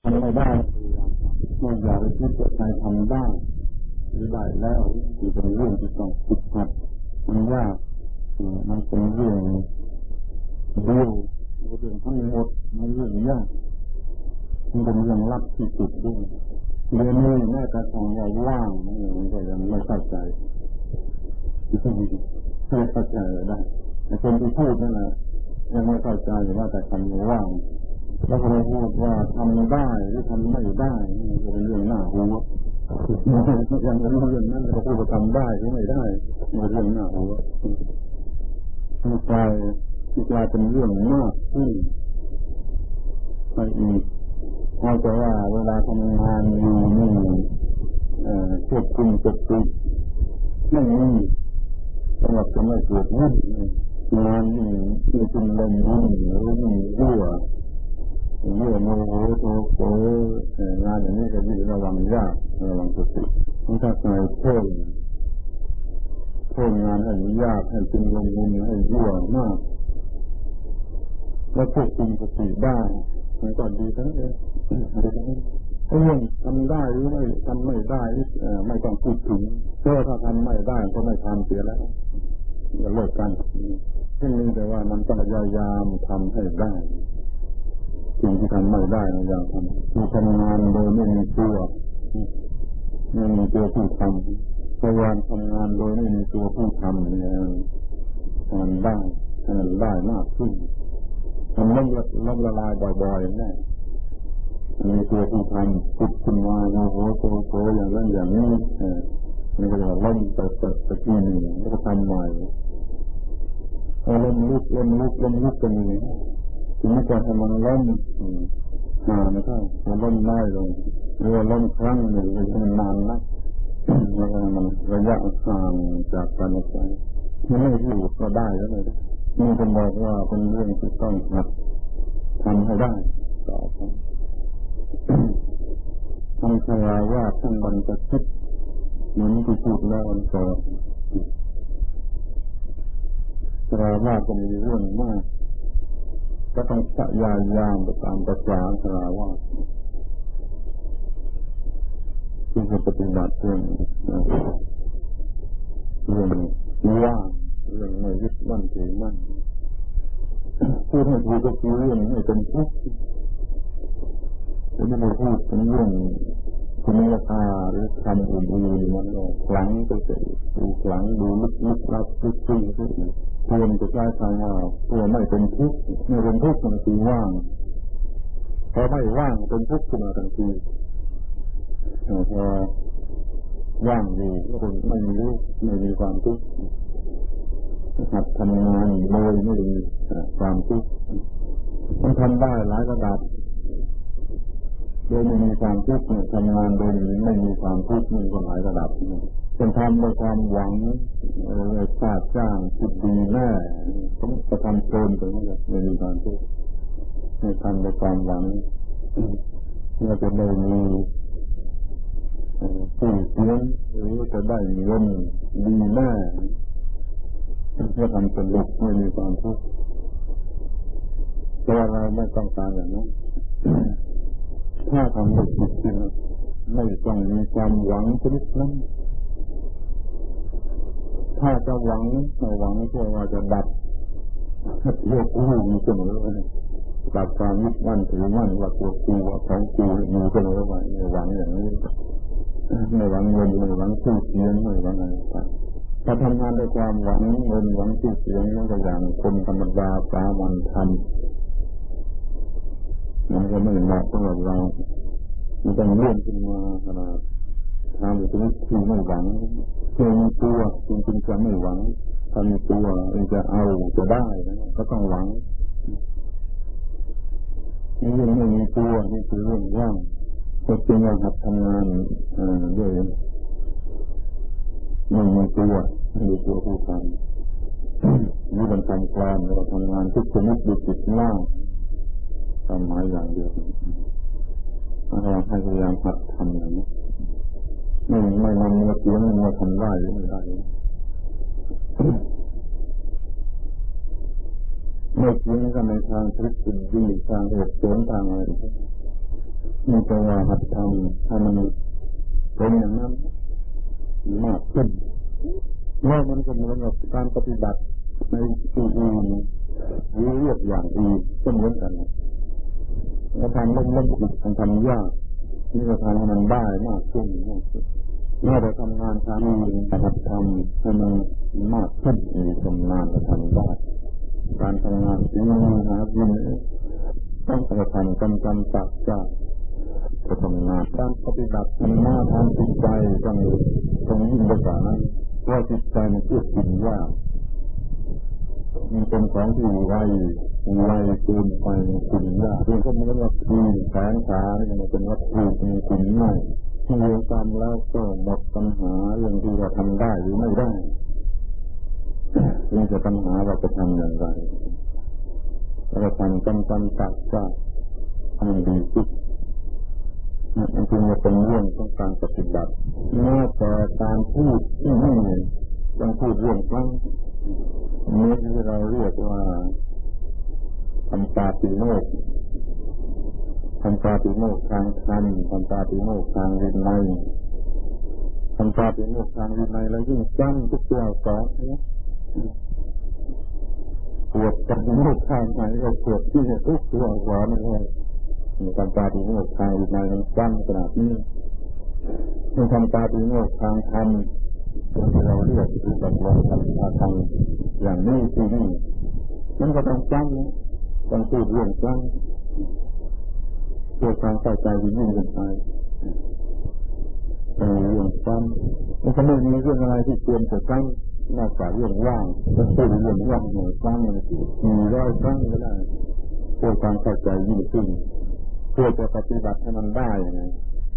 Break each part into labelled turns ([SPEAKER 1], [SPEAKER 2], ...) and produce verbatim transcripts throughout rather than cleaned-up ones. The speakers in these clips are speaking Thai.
[SPEAKER 1] ำไม่ได้ไม่อยากไปคิดว่าใครทำได้หรือได้แล้วที่เป็นเรื่องที่ต้องฝึกหัดมันยากมันเป็นเรื่องเดียวเรื่องทั้งหมดมันเรื่องยากมันเป็นเรื่องลับที่สุดด้วยเรื่องนี้แม้แต่ของเราว่างมันก็ยังไม่เข้าใจไม่เข้าใจได้แต่คนที่พูดนั่นแหละยังไม่เข้าใจว่าแต่คำว่างแล้วก็พูดว่าทำได้หรือทำไม่ได้ก็เป็นเรื่องหน้าหัวยังเป็นเรื่องนั้นก็พูดว่าทำได้หรือไม่ได้เป็นเรื่องหน้าหัวมันกลายกลายเป็นเรื่องมากขึ้นไปอีกเพราะว่าเวลาทำงานอยู่นี่ควบคุมสติไม่มีสำหรับจะไม่เกิดวุ่นงานนี่มีเป็นลมวุ่นหรือมีรั่วเมื่อโมโหโทโสงานอย่างนี้ก็ยิ่งระวังยากระวังสติต้องถ้าใครเพิ่มเพิ่มงานให้ยากให้เป็นลมวุ่นให้รั่วมากแล้วควบคุมสติได้มันก็ดีทั้งนั้นเรื่องทำได้หรือไม่ทำไม่ได้ไม่ต้องพูดถึงเพราะถ้าทำไม่ได้ก็ไม่ทำเสียแล้วจะเลิกกันที่นี่แต่ว่ามันต้องพยายามทำให้ได้สิ่งที่ทำไม่ได้นะอย่างทำมีทำงานโดยไม่มีตัวไม่มีตัวผู้ทำพยายามทำงานโดยไม่มีตัวผู้ทำเนี่ยมันได้มันได้มากขึ้นมันล้มละล้มละลายบ่อยๆแน่มีตัวผู้ทำปุบขึ้นมาโอ้โหโตโตอย่างนั้นอย่างนี้เออนี่ก็จะล้มไปไปไปที่นี่แล้วก็ทำใหม่ล้มลุกล้มลุกล้มลุกกันนี่ถึงจะให้มันล้มมาไม่ได้มันล้มน้อยลงหรือว่าล้มครั้งหนึ่งมันนานนักแล้วก็มันระยะห่างจากกันออกไปมันไม่อยู่ก็ได้แล้วเลยมีคนบอกว่าเป็นเรื่องที่ต้องหัดทำให้ได้ต่อไปทำสลายว่าทั้งวันจะคิดเหมือนที่พูดแล้ววันก่อนสลายว่าก็มีเรื่องมากก็ต้องพยายามไปตามประสาสลายว่าที่จะปฏิบัติเรื่องเรื่องว่าเรื่องไม่ยึดมั่นถือมั่นพูดให้ถูกก็คือเรื่องไม่เป็นทุกข์ไม่ได้พูดเป็นเรื่องคุณราคาหรือคำอื่นๆมันก็คลังไปเสียดูคลังดูลึกๆลับลึกซึ้งไปอีกควรจะใช้คำว่าตัวไม่เป็นทุกข์ไม่เป็นทุกข์ทันทีว่างพอไม่ว่างเป็นทุกข์ขึ้นมาทันทีพอว่างดีก็คงไม่มีรู้ไม่มีความทุกข์หัดทำงานโดยไม่มีความทุกข์มันทำได้หลายระดับโดยไม่มีความทุกข์ทำงานโดยไม่มีความทุกข์มีหลายระดับเป็นทำโดยความหวังชาติสร้างจิตดีแน่ต้องจะทำโกนไปนั่นแหละไม่มีความทุกข์ไม่ทำโดยความหวังเพื่อจะไม่มีผู้เสียงหรือจะได้เงินดีแน่เพื่อทำสนุกไม่มีความทุกข์แต่ว่าเราไม่ต้องการอย่างนั้นถ้าทำไม่ผิดจริงไม่ต้องมีความหวังชนิดนั้นถ้าจะหวังไม่หวังเพื่อว่าจะดับโลกรู้มีเสมอดับความยึดมั่นถือมั่นว่าตัวกูว่าของกูมีเสมอว่าไม่หวังอย่างนี้ไม่หวังเงินไม่หวังชื่อเสียงไม่หวังอะไรต่างถ้าทำงานด้วยความหวังเงินหวังชื่อเสียงนั่นก็อย่างคนธรรมดาสามัญทำมันก็ไม่เหมาะสำหรับเรามันต้องเลื่อนขึ้นมาขนาดทำอยู่ตรงนี้ที่ไม่หวังเพียงมีตัวจริงๆจะไม่หวังถ้ามีตัวจะเอาจะได้ก็ต้องหวังนี่เรื่องไม่มีตัวนี่คือเรื่องว่างก็จริงเราหัดทำงานด้วยไม่มีตัวไม่มีตัวผู้ทำนี่เป็นการความเราทำงานทุกชนิดดูจิตหน้าทำหมายอย่างเดียวเราให้พยายามหัดทำอย่างนี้ไม่ไม่นำเนื้อเสียงมาทำได้หรือไม่ได้ไม่เพียงแค่ในทางทฤษฎีทางเหตุผลทางอะไรนี่ก็ว่าหัดทำให้มันเป็นอย่างนั้นมากขึ้นแล้วมันก็เหมือนกับการปฏิบัติในที่อื่นหรือเรียกอย่างอื่นก็เหมือนกันเราทำเล่นเล่นผิดทำยากนี่เราทำให้มันได้มากขึ้นมากขึ้นเมื่อเราทำงานทำเองหัดทำให้มันมากขึ้นมีชำนาญเราทำได้การทำงานที่มีหากินต้องกระทำกำกำตักจ้าจะทำงานการปฏิบัติทำหน้าทำจิตใจต้องต้องยิ่งไปกว่านั้นเพราะจิตใจมันควบคุมยากมันเป็นของที่ไวไวเกินไปคุมยากเรื่องก็เหมือนว่าทีแขนขาเนี่ยมันเป็นวัตถุมีคุมง่ายที่เราทำแล้วก็หมดปัญหาเรื่องที่เราทำได้หรือไม่ได้นี่จะปัญหาเราจะทำอย่างไรเราทำกำกำตักจ้าให้มันดีขึ้นมันจึงจะเป็นเรื่องของการปฏิบัติแม้แต่การพูดที่นี่ต้องพูดเรื่องครั้งนี้ที่เราเรียกว่าทำปาติโมกข์ทำปาติโมกข์ทางธรรมทำปาติโมกข์ทางวินัยทำปาติโมกข์ทางวินัยแล้วยิ่งจำทุกตัวสอนเนี่ยปวดปาติโมกข์ทางไหนก็ปวดที่ทุกตัวสอนเลยทำปาติโมกข์ทางวินัยมันจำขนาดนี้มันทำปาติโมกข์ทางธรรมที่เราเรียกคือแบบว่าทำทางอย่างนี้ที่นี่มันก็ต้องจำนะต้องพูดเรื่องจำเพื่อความเข้าใจยิ่งยิ่งขึ้นไปเรื่องจำมันก็ไม่มีเรื่องอะไรที่ควรจะจำนอกจากเรื่องว่างจะพูดเรื่องว่างหน่อยจำมันมีร้อยครั้งก็ได้เพื่อความเข้าใจยิ่งขึ้นเพื่อจะปฏิบัติให้มันได้ยังไง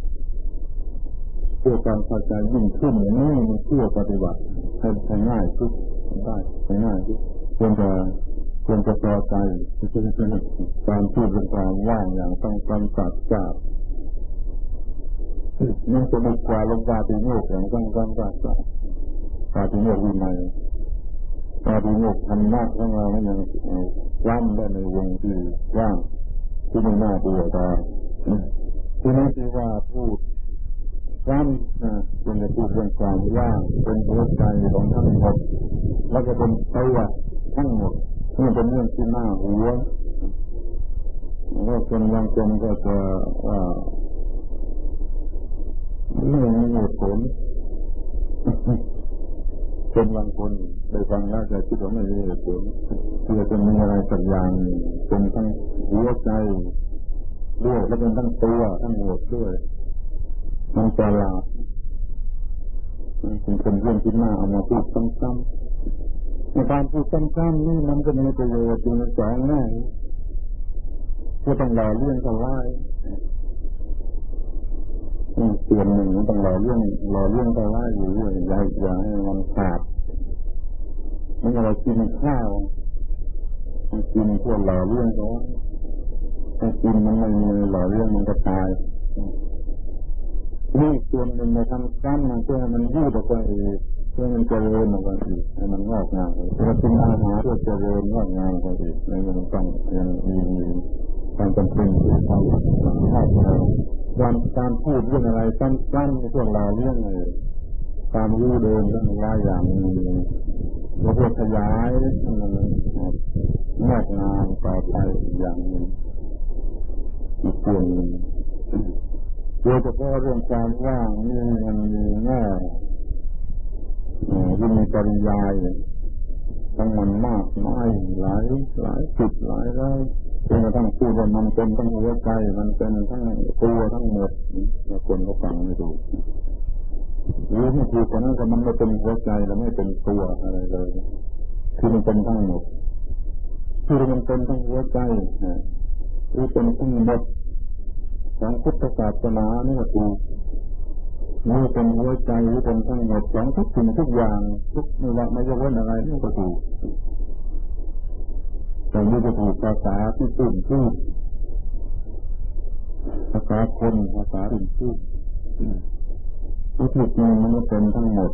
[SPEAKER 1] เพื่อการเข้าใจยิ่งขึ้นอย่างนี้มันเพื่อปฏิบัติให้ให้ง่ายขึ้นได้ให้ง่ายขึ้นควรจะควรจะพอใจการพูดเป็นความว่างอย่างต้องกำจัดจับมันจะดีกว่าลงปาติโมกข์อย่างต้องกำจัดจับปาติโมกข์วินัยปาติโมกข์ธรรมะของเรามันยังว่างได้ในวงที่ว่างที่ไม่น่าเบื่อได้ที่นี่ที่ว่าพูดซ้ำนะเป็นในพูดเรื่องความว่างเป็นหัวใจของทั้งหมดแล้วก็เป็นตัวทั้งหมดนี่เป็นเรื่องที่น่าหัวแล้วคนบางคนก็จะว่าไม่มีเหตุผลคนบางคนได้ฟังแล้วจะคิดว่าไม่มีเหตุผลคือจะมีอะไรสักอย่างเป็นทั้งหัวใจด้วยและเป็นทั้งตัวทั้งหมดด้วยมันประหลาดมันเป็นเรื่องที่น่าเอามาพูดซ้ำๆในการพูดซ้ำๆนี่มันก็มีประโยชน์อยู่ในสองแง่ก็ต้องหล่อเลี้ยงเขาไว้ส่วนหนึ่งต้องหล่อเลี้ยงหล่อเลี้ยงเขาไว้อยู่เรื่อยอย่าอย่าให้มันขาดเมื่อเรากินข้าวมันกินเพื่อหล่อเลี้ยงเขาถ้ากินมันไม่มีหล่อเลี้ยงมันก็ตายนี่ส่วนหนึ่งในทำซ้ำมันเพื่อมันยืดออกไปอีกเพื่อมันเจริญออกไปอีกให้มันงอกงามเรากินอาหารเพื่อเจริญงอกงามไปอีกในมันต้องยังมีความจำเป็นที่ต้องทำให้การการพูดเรื่องอะไรซ้ำๆพวกเราเรื่องอะไรความรู้เดิมทั้งหลายอย่างนี้เราเพื่อขยายมันงอกงามต่อไปอย่างนึงอีกส่วนนึงโดยเฉพาะเรื่องความว่างนี่มันมีแง่ที่มีปริยายทั้งมันมากน้อยหลายหลายจุดหลายร้อยจนกระทั่งพูดว่ามันเป็นทั้งหัวใจมันเป็นทั้งตัวทั้งหมดแล้วคนก็ฟังไม่ถูกหรือไม่ถูกกว่านั้นก็มันไม่เป็นหัวใจแล้วไม่เป็นตัวอะไรเลยคือมันเป็นทั้งหมดคือมันเป็นทั้งหัวใจหรือเป็นทั้งหมดของพุทธศาสนานี่ก็ถูกนี่เป็นหัวใจหรือเป็นทั้งหมดของทุกสิ่งทุกอย่างทุกไม่ว่าไม่ยกเว้นอะไรนี่ก็ถูกแต่นี่ก็ถูกภาษาที่ตื่นพูดภาษาคนภาษาตื่นพูดที่ถูกจริงมันไม่เป็นทั้งหมด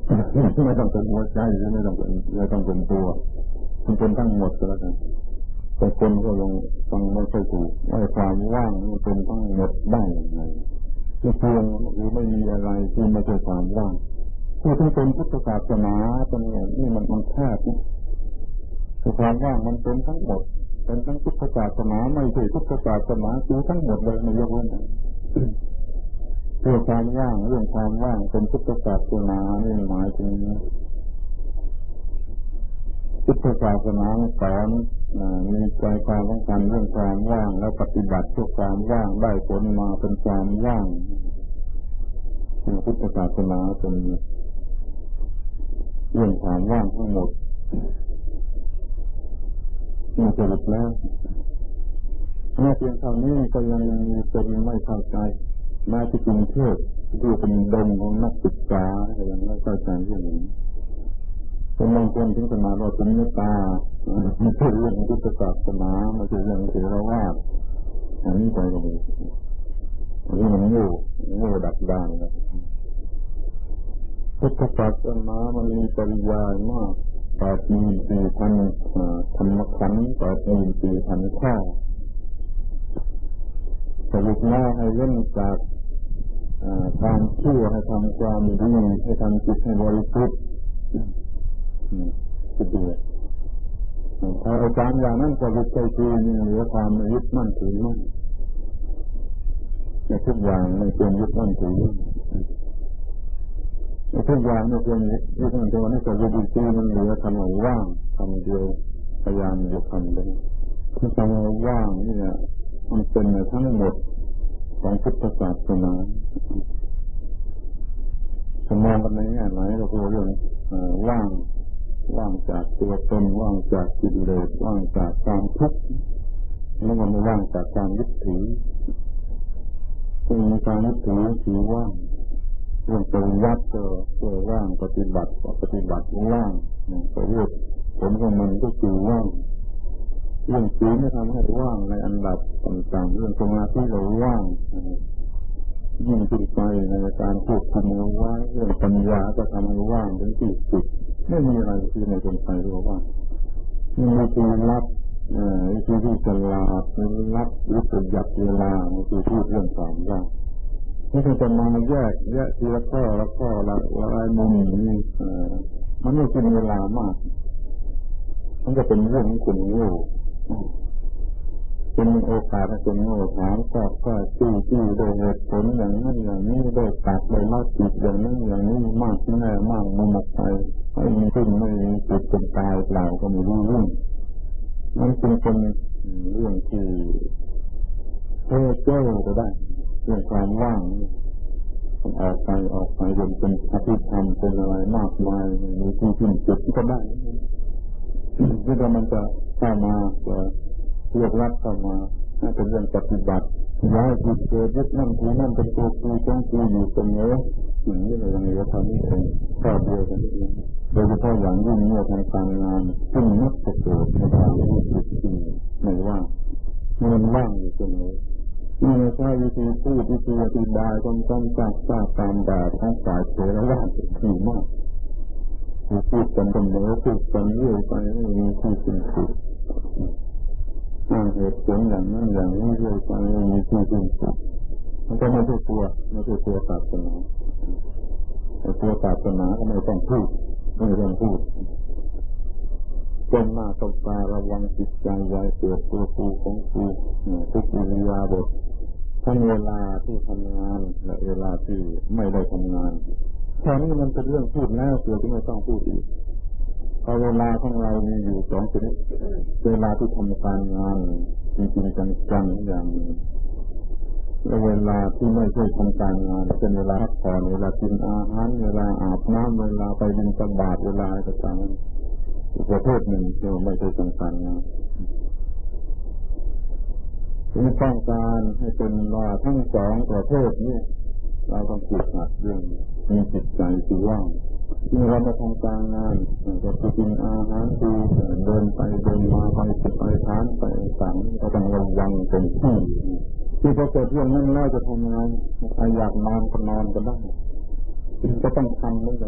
[SPEAKER 1] ไม่ต้องเป็นหัวใจหรือไม่ต้องเป็นไม่ต้องเป็นตัวมันเป็นทั้งหมดก็แล้วกันแต่คนก็ยังฟังไม่ค่อยถูกว่าความว่างนี่เป็นทั้งหมดได้ยังไงที่เพียงหรือไม่มีอะไรที่ไม่ใช่ความว่างที่ที่เป็นพุทธศาสนาเป็นอย่างนี้มันมันแคบนะคือความว่างมันเป็นทั้งหมดเป็นทั้งพุทธศาสนาไม่ใช่พุทธศาสนาคือทั้งหมดเลยไม่ยกเว้นเรื่องความว่างเรื่องความว่างเป็นพุทธศาสนานี่หมายถึงพุทธศาสนาสอนมีใจความสำคัญเรื่องความว่างแล้วปฏิบัติเพื่อความว่างได้ผลมาเป็นความว่างพุทธศาสนาเป็นเรื่องความว่างทั้งหมดนี่สรุปแล้วแม้เพียงเท่านี้ก็ยังมีคนไม่เข้าใจแม้ที่กรุงเทพที่เป็นดงของนักศึกษาก็ยังไม่เข้าใจเรื่องนี้คนบางคนถึงขนาดว่าเป็นเมตตาไม่ใช่เรื่องพุทธศาสนาไม่ใช่เรื่องเทรวาทอันนี้ไปก็มีอันนี้มันโง่โง่ดักดานเลยพุทธศาสนามันมีปริยายมากแปดหมื่นสี่พันธรรมขันธ์แปดหมื่นสี่พันข้อสรุปแล้วให้เล่นจากความชั่วให้ทำความดีให้ทำจิตให้บริสุทธิ์สุดยอดถ้าอาจารย์อย่างนั้นก็วิจัยคือนี่เหลือความยึดมั่นถือมั่นในทุกอย่างไม่เป็นยึดมั่นถือมั่นในทุกอย่างไม่เป็นยึดมั่นถือมั่นนั่นก็วิจัยคือมันเหลือคำว่าว่างคำเดียวพยายามจะทำได้ที่คำว่าว่างนี่เนี่ยมันเป็นทั้งหมดของพุทธศาสนาถ้ามองกันในแง่ไหนก็คือเรื่องว่างว่างจากตัวตนว่างจากกิเลสว่างจากความทุกข์แล้วมันไม่ว่างจากการยึดถือซึ่งมีการยึดถือถือว่างเรื่องปฏิบัติก็ก็ว่างปฏิบัติก็ปฏิบัติว่างก็เรียกผลของมันก็คือว่างเรื่องศีลไม่ทำให้ว่างในอันดับต่างๆเรื่องสมาธิเราว่างยิ่งขึ้นไปในการควบคุมเอาไว้เรื่องปัญญาก็ทำให้ว่างถึงที่สุดไม่มีอะไรที่ในคนไทยเรียกว่ามีวิธีรับวิธีที่ฉลาดรับหรือประหยัดเวลาในที่พูดเรื่องความว่างไม่ใช่จะมาแยกแยกทีละข้อละข้อละละมุมนี้มันไม่กินเวลามากมันจะเป็นเรื่องของคนโง่เป็นโอกาสให้คนโง่ถามก็ก็จี้จี้โดยเหตุผลอย่างนั้นอย่างนี้โดยตัดโดยละจิตอย่างนั้นอย่างนี้มากแน่มากมันหมดไปไม่มีขึ้นไม่มีจุดเป็นตายเปล่าก็ไม่รู้เรื่องมันเป็นคนเรื่องที่เพ้อเจ้อก็ได้เรื่องความว่างมันออกไปออกไปจนเป็นอภิธรรมเป็นอะไรมากมายมีที่สิ้นสุดก็ได้ที่เรามันจะเข้ามาจะเรียกรับเข้ามาน่าเป็นเรื่องปฏิบัติย้ายจิตเกิดยึดนั่นถือนั่นเป็นตัวกูต้องกูอยู่เสมอสิ่งนี้เรายังเหลือเท่านี้เองข้อเดียวกันเองโดยเฉพาะอย่างยิ่งเมื่อทำการงานซึ่งนักประโยชน์ในการรู้สึกจริงไม่ว่ามันว่างอยู่เสมอนี่ไม่ใช่วิธีพูดวิธีอธิบายต้องต้องจากจากตามแบบของฝ่ายเทรวาทที่มากพูดกันเสมอพูดกันเรื่อยไปไม่มีที่สิ้นสุดอ้างเหตุผลอย่างนั้นอย่างนี้เรื่อยไปไม่มีที่สิ้นสุดมันก็ไม่ใช่ตัวไม่ใช่ตัวศาสนาแต่ตัวศาสนาก็ไม่ต้องพูดไม่ต้องพูดจนหน้าตกตาระวังจิตใจไว้เกิดตัวกูของกูทุกอิริยาบถทั้งเวลาที่ทำงานและเวลาที่ไม่ได้ทำงานแค่นี้มันเป็นเรื่องพูดแล้วเกี่ยวที่ไม่ต้องพูดอีกพอเวลาของเรามีอยู่สองชนิดเวลาที่ทำการงานจริงๆจังๆอย่างและเวลาที่ไม่ใช่ทำการงานเป็นเวลาพักผ่อนเวลากินอาหารเวลาอาบน้ำเวลาไปบิณฑบาตเวลาอะไรต่างๆอีกประเภทหนึ่งที่ไม่ใช่ทำการงานที่ต้องการให้เป็นว่าทั้งสองประเภทนี้เราต้องฝึกหัดเรื่องมีจิตใจที่ว่างที่เรามาทำการงานก็คือกินอาหารดูเดินไปเดินมาไปไปทานไปต่างก็ต้องระวังเป็นที่ที่พอเกิดเรื่องนั้นแล้วจะทำงานใครอยากนอนก็นอนก็ได้ก็ต้องทำเหมือนกัน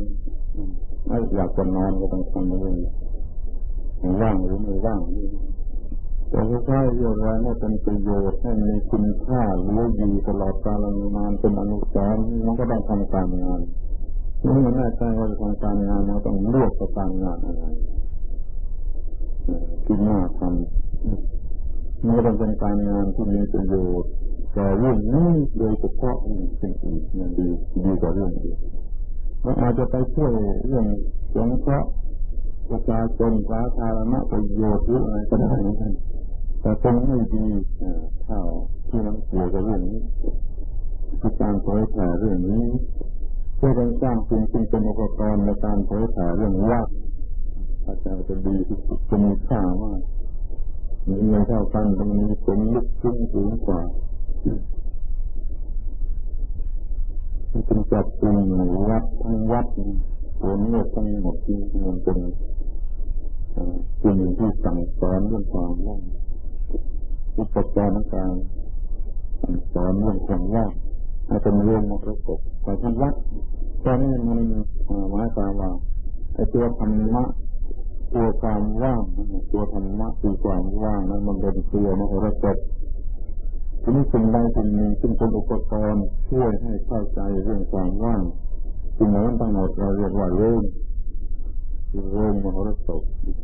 [SPEAKER 1] ไม่อยากจะนอนก็ต้องทำเหมือนกันว่างหรือไม่ว่างแต่ถ้าใช้เรื่องอะไรให้เป็นประโยชน์ให้มีคุณค่าหรืออยู่ตลอดกาลนานเป็นอนุสรณ์มันก็ต้องทำการงานนี่มันแน่ใจว่าจะทำการงานมันต้องเลือกการงานอะไรที่น่าทำมันก็ต้องเป็นการงานที่มีประโยชน์แต่เรื่องนี้โดยเฉพาะเป็นอีกอย่างดีดีกว่าเรื่องอื่นมันอาจจะไปช่วยเรื่องสงเคราะห์ประชาชนสาธารณประโยชน์หรืออะไรก็ได้เหมือนกันแต่คงไม่ดีเท่าที่มันเกี่ยวกับเรื่องนี้คือการเผยแผ่เรื่องนี้เพื่อสร้างสิ่งที่เป็นอุปกรณ์ในการเผยแผ่เรื่องว่าอาจารย์จะดีที่สุดจะมีค่ามากมีเงินเท่ากันมันมีผลลึกซึ้งสูงกว่าเป็นจับจริงวัดทั้งวัดผลเลือกทั้งหมดที่มันเป็นสิ่งที่สั่งสอนเรื่องความว่างอุปกรณ์การสั่งสอนเรื่องความว่างให้เป็นเรื่องมาประกอบแต่ทั้งวัดตอนนี้มันหมายความว่าไอ้ตัวธรรมะตัวความว่างตัวธรรมะคือความว่างนั้นมันเป็นตัวมหรสพทีนี้สิ่งใดสิ่งหนึ่งซึ่งเป็นอุปกรณ์ช่วยให้เข้าใจเรื่องความว่างสิ่งนั้นทั้งหมดเราเรียกว่าโลกคือโลกมหรสพ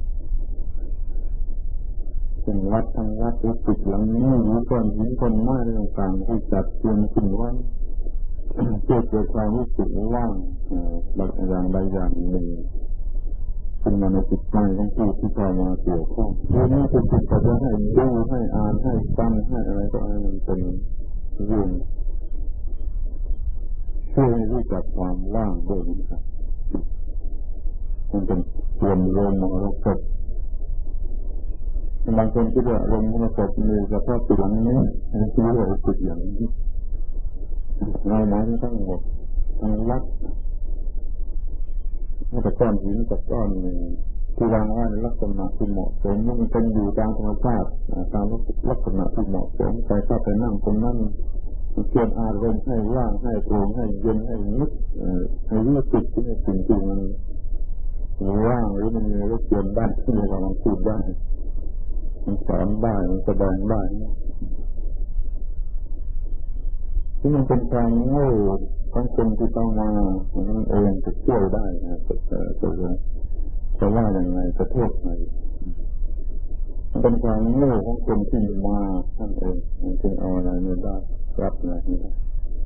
[SPEAKER 1] เป็นวัดทั้งวัดและตึกหลังนี้หรือก้อนหินก้อนไม้ต่างๆที่จัดเตรียมขึ้นไว้เพื่อเกิดความรู้สึกว่างบางอย่างใดอย่างหนึ่งซึ่งมันในจิตใจของผู้ที่เข้ามาเกี่ยวข้องเรื่องนี้คือจิตจะให้ดูให้อ่านให้ฟังให้อะไรก็ให้มันเป็นเรื่องช่วยให้รู้จักความว่างด้วยนะครับมันเป็นส่วนรวมของเราเกิดบางคนคิดว่าลมมันตกมีเฉพาะจุดนี้มันคือว่าจุดอย่างนี้เราหมายถึงทั้งหมดทั้งวัดนี่แต่ก้อนหินกับก้อนที่วางไว้ในลักษณะที่เหมาะสมมันเป็นอยู่ตามธรรมชาติตามลักษณะที่เหมาะสมใครเข้าไปนั่งตรงนั้นเปลี่ยนอารมณ์ให้ว่างให้โปร่งให้เย็นให้นึกให้รู้สึกที่สิ่งที่มันว่างหรือมันมีรสเปลี่ยนได้ที่มีความพูดได้มันสอนได้มันแสดงได้ที่มันเป็นความโง่ของคนที่ต้องมามันเองจะช่วยได้นะจะจะจะว่าอย่างไรจะโทษไงมันเป็นความโง่ของคนที่มาท่านเองมันจึงเอาอะไรไม่ได้รับอะไรไม่ได้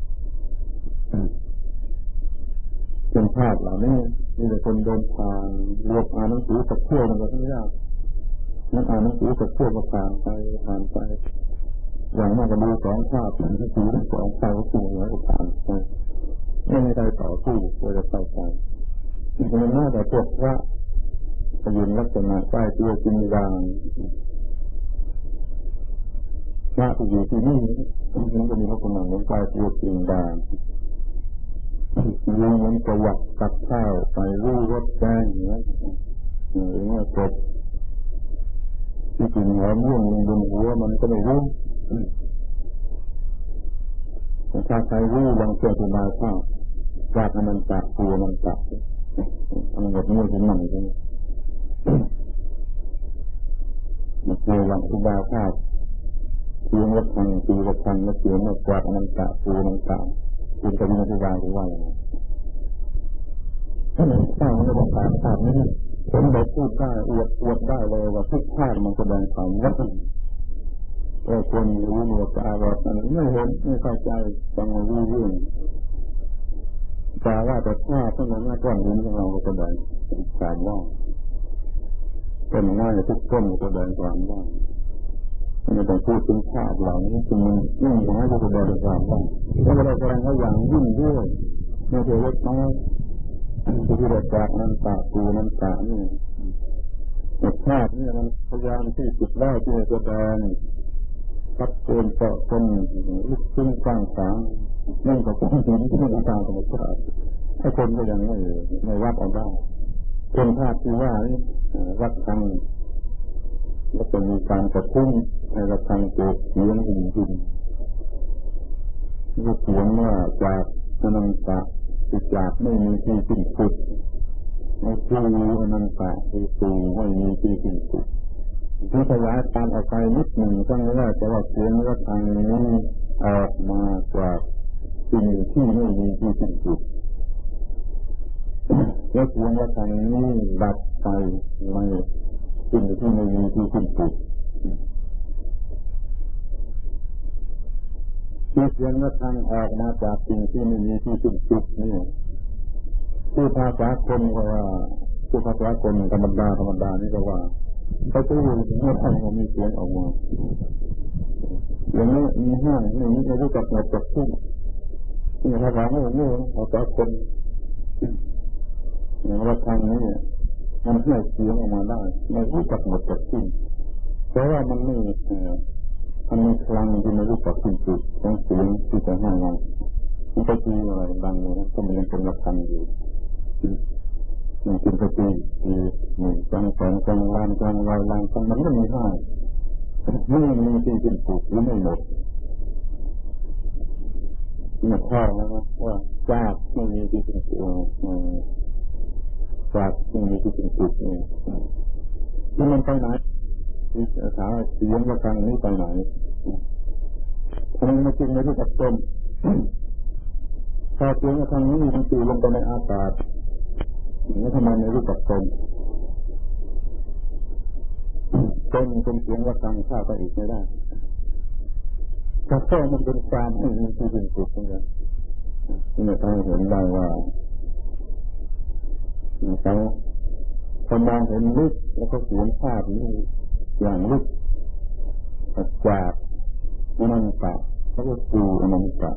[SPEAKER 1] เป็นภาพเหล่านี้มีแต่คนเดินทางรวบอ่านหนังสือกับเที่ยวมันก็ไม่ยากนั่นอ่านหนังสือกับเที่ยวก็ผ่านไปผ่านไปอย่างมากก็ดูสองภาพหนังสือสองภาพก็คู่แล้วก็ผ่านไปไม่มีใครต่อสู้ก็จะเข้าใจมันน่าจะพวกพระยืนลักษณะใต้ตัวจริงจังพระที่อยู่ที่นี่มันก็มีลักษณะเหมือนใต้ตัวจริงจังยืนเหมือนกระวักตักข้าวไปรู้รสแกงอย่างนี้หรือว่ากบที่กินหัวม่วงบนหัวมันก็ไม่รู้ถ้าใครรู้ลองเชื่อที่มาข้าวจากมันตักตัวมันตักมันแบบนี้ถึงหนังใช่ไหมมันเคยลองที่ดาวข้าวเสียงวัดทังตีวัดทังแล้วเสียงมันกวาดมันตักตัวมันตักคุณจะมีที่ดาวหรือว่าอะไรถ้ามันสร้างในวงการภาพนี้ผมได้พูดได้อวดอวดได้เลยว่าทุกภาพมันแสดงความวัดเออคนรู้หนวดตาแบบนั้นไม่เห็นไม่เข้าใจฟังรู้เรื่องแต่ว่าแต่ภาพทั้งนั้นหน้าก้อนหินของเราแสดงความว่างเป็นง่ายทุกต้นแสดงความว่างไม่ต้องพูดถึงภาพเหล่านี้จึงมันยิ่งน้อยจะแสดงความว่างแล้วเราแสดงว่าอย่างยิ่งด้วยไม่ใช่เล็กน้อยที่เราจากนั้นตาตูนั้นตานี่ภาพนี่มันพยายามที่จุดได้ที่จะแสดงทับเกินเจาะคนลึกซึ้งกว้างขวางนั่นก็เป็นสิ่งที่ไม่ตามธรรมชาติให้คนก็ยังไม่ไม่วัดเอาได้คนภาพที่ว่านี่วัดทางแล้วก็มีการกระตุ้นในระดับเกิดเสียงหินหินก็เสียงว่าจากอนันตะคือจากไม่มีที่สิ้นสุดในผู้อนันตะคือตูไม่มีที่สิ้นสุดที่ขยายตามออกไปนิดหนึ่งก็ไม่ว่าจะว่าเสียงระฆังนี้ออกมาจากสิ่งที่ไม่มีที่สิ้นสุดแล้วเสียงระฆังนี้ดับไปในสิ่งที่ไม่มีที่สิ้นสุดที่เสียงระฆังออกมาจากสิ่งที่ไม่มีที่สิ้นสุดนี่ผู้ภาษาคนก็ว่าผู้ภาษาคนธรรมดาธรรมดานี่ก็ว่าเขาจะรู้ถึงว่าท่านมีเสียงออกมาอย่างนี้มีห้างอย่างนี้เรารู้จักหมดจักทุกนี่ภาษาไม่รู้ภาษาคนอย่างระฆังนี่มันให้เสียงออกมาได้ไม่รู้จักหมดจักทุกเพราะว่ามันไม่มันมีคลังที่ไม่รู้จักสิ้นสุดของเสียงที่จะให้มาที่ไปตีอะไรดังเลยนะก็มันยังเป็นระฆังอยู่มันเป็นปกติคือหนึ่งจังสองจังลานจังวายลานจังมันไม่มีห้าไม่มีที่สิ้นสุดหรือไม่หมดหมดข้อแล้วนะว่าจากไม่มีที่สิ้นสุดจากไม่มีที่สิ้นสุดนี่แล้วมันไปไหนที่ถามเสียงระฆังนี้ไปไหนทำไมไม่จริงไม่รู้จักต้นถ้าเสียงระฆังนี้มันตีลงไปในอากาศแล้วทำไมไม่รู้จักต้นต้นเป็นเสียงระฆังข้าไปอีกไม่ได้ถ้าต้นมันเป็นการไม่มีที่สิ้นสุดเหมือนกันนี่เราเห็นได้ว่าเขาเขามองเห็นลึกแล้วก็เขียนภาพนี้อย่างลึกจากอนันตะแล้วก็สู่อนันตะ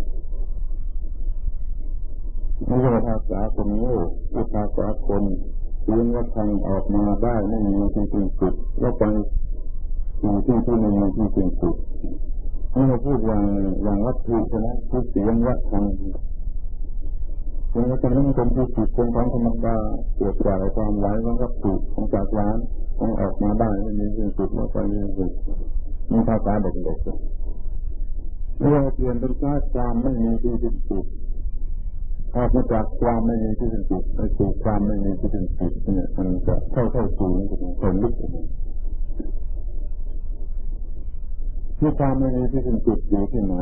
[SPEAKER 1] ไม่ใช่ภาษาคนโง่ภาษาคนเสียงระฆังออกมาได้ไม่มีที่สิ้นสุดแล้วไปสู่ที่ที่ไม่มีที่สิ้นสุดนี่เราพูดอย่างอย่างวัตถุใช่ไหมพูดเสียงระฆังเสียงระฆังนี่เป็นที่สุดเป็นของธรรมดาเกิดจากความไหลของวัตถุของจากร้านต้องออกมาได้ไม่มีที่สุดแล้วไปมีสุดมีภาษาเด็กๆเมื่อเปลี่ยนเป็นความไม่มีที่สิ้นสุดออกมาจากความไม่มีที่สิ้นสุดไปสู่ความไม่มีที่สิ้นสุดเนี่ยมันจะเข้าเข้าสู่นี่เป็นคนลึกที่ความไม่มีที่สิ้นสุดอยู่ที่ไหน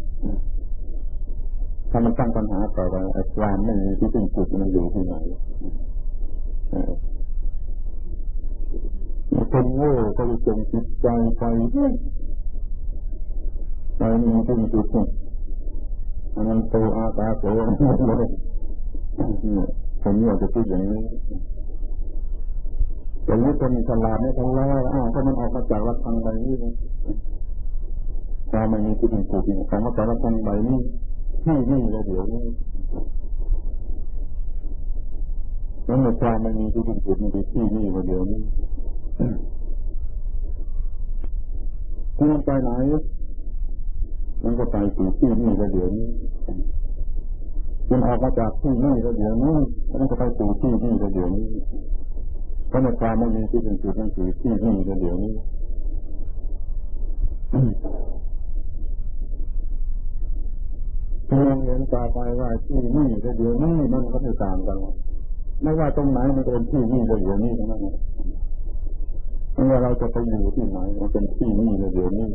[SPEAKER 1] ถ้ามันตั้งปัญหาต่อไปไอ้ความไม่มีที่สิ้นสุดมันอยู่ที่ไหนคนโง่ก็จะจงจิตใจไปไปมีที่สิ้นสุดอันนั้นโตอาตาโตเลยผมอยากจะพูดอย่างนี้แต่ยุคคนฉลาดเนี่ยทั้งแล้วอ้าวก็มันออกมาจากระฆังใบนี้นะความไม่มีที่สิ้นสุดเนี่ยออกมาจากระฆังใบนี้ที่นี่แล้วเดี๋ยวนี้แล้วในความไม่มีที่สิ้นสุดมันอยู่ที่นี่แล้วเดี๋ยวนี้ที่มันไปไหนมันก็ไปสู่ที่นี่แล้วเดี๋ยวนี้มันออกมาจากที่นี่แล้วเดี๋ยวนี้มันก็ไปสู่ที่นี่แล้วเดี๋ยวนี้เพราะในความไม่มีที่สิ้นสุดมันสู่ที่นี่แล้วเดี๋ยวนี้มองเห็นต่อไปว่าที่นี่แล้วเดี๋ยวนี้มันก็ไม่ต่างกันไม่ว่าตรงไหนมันเป็นที่นี่แล้วเดี๋ยวนี้ทั้งนั้นไม่ว่าเราจะไปอยู่ที่ไหนมันเป็นที่นี่แล้วเดี๋ยวนี้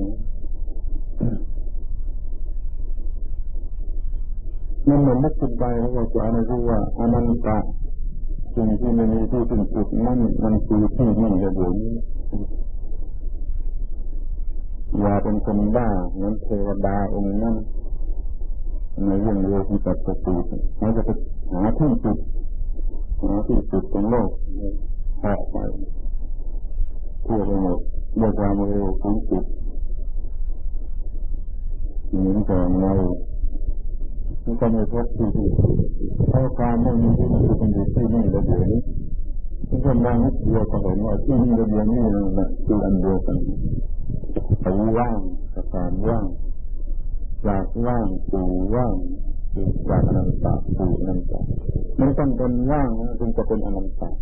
[SPEAKER 1] มันเหมือนนักศึกษาเราจะไม่รู้ว่าอนันตะสิ่งที่ไม่มีที่สิ้นสุดนั่นมันคือที่นี่แล้วเดี๋ยวนี้อย่าเป็นคนบ้าเหมือนเทวดาองค์นั้นในเรื่องโลกิตสติเราจะไปหาที่สุดหาที่สุดของโลกหาไปทั่วไปหมดโดยความเร็วสูงสุดเหมือนกับเรามันก็ไม่พบที่ที่เพราะความไม่มีที่ที่เป็นอยู่ที่นี่แล้วเดี๋ยวนี้ทุกคนมองนิดเดียวก็เห็นว่าที่นี่แล้วเดี๋ยวนี้นั่นคืออันเดียวกันแต่ว่างกับความว่างจากว่างสู่ว่างจากอนันตะสู่อนันตะไม่ต้องเป็นว่างนะจึงจะเป็นอนันตะ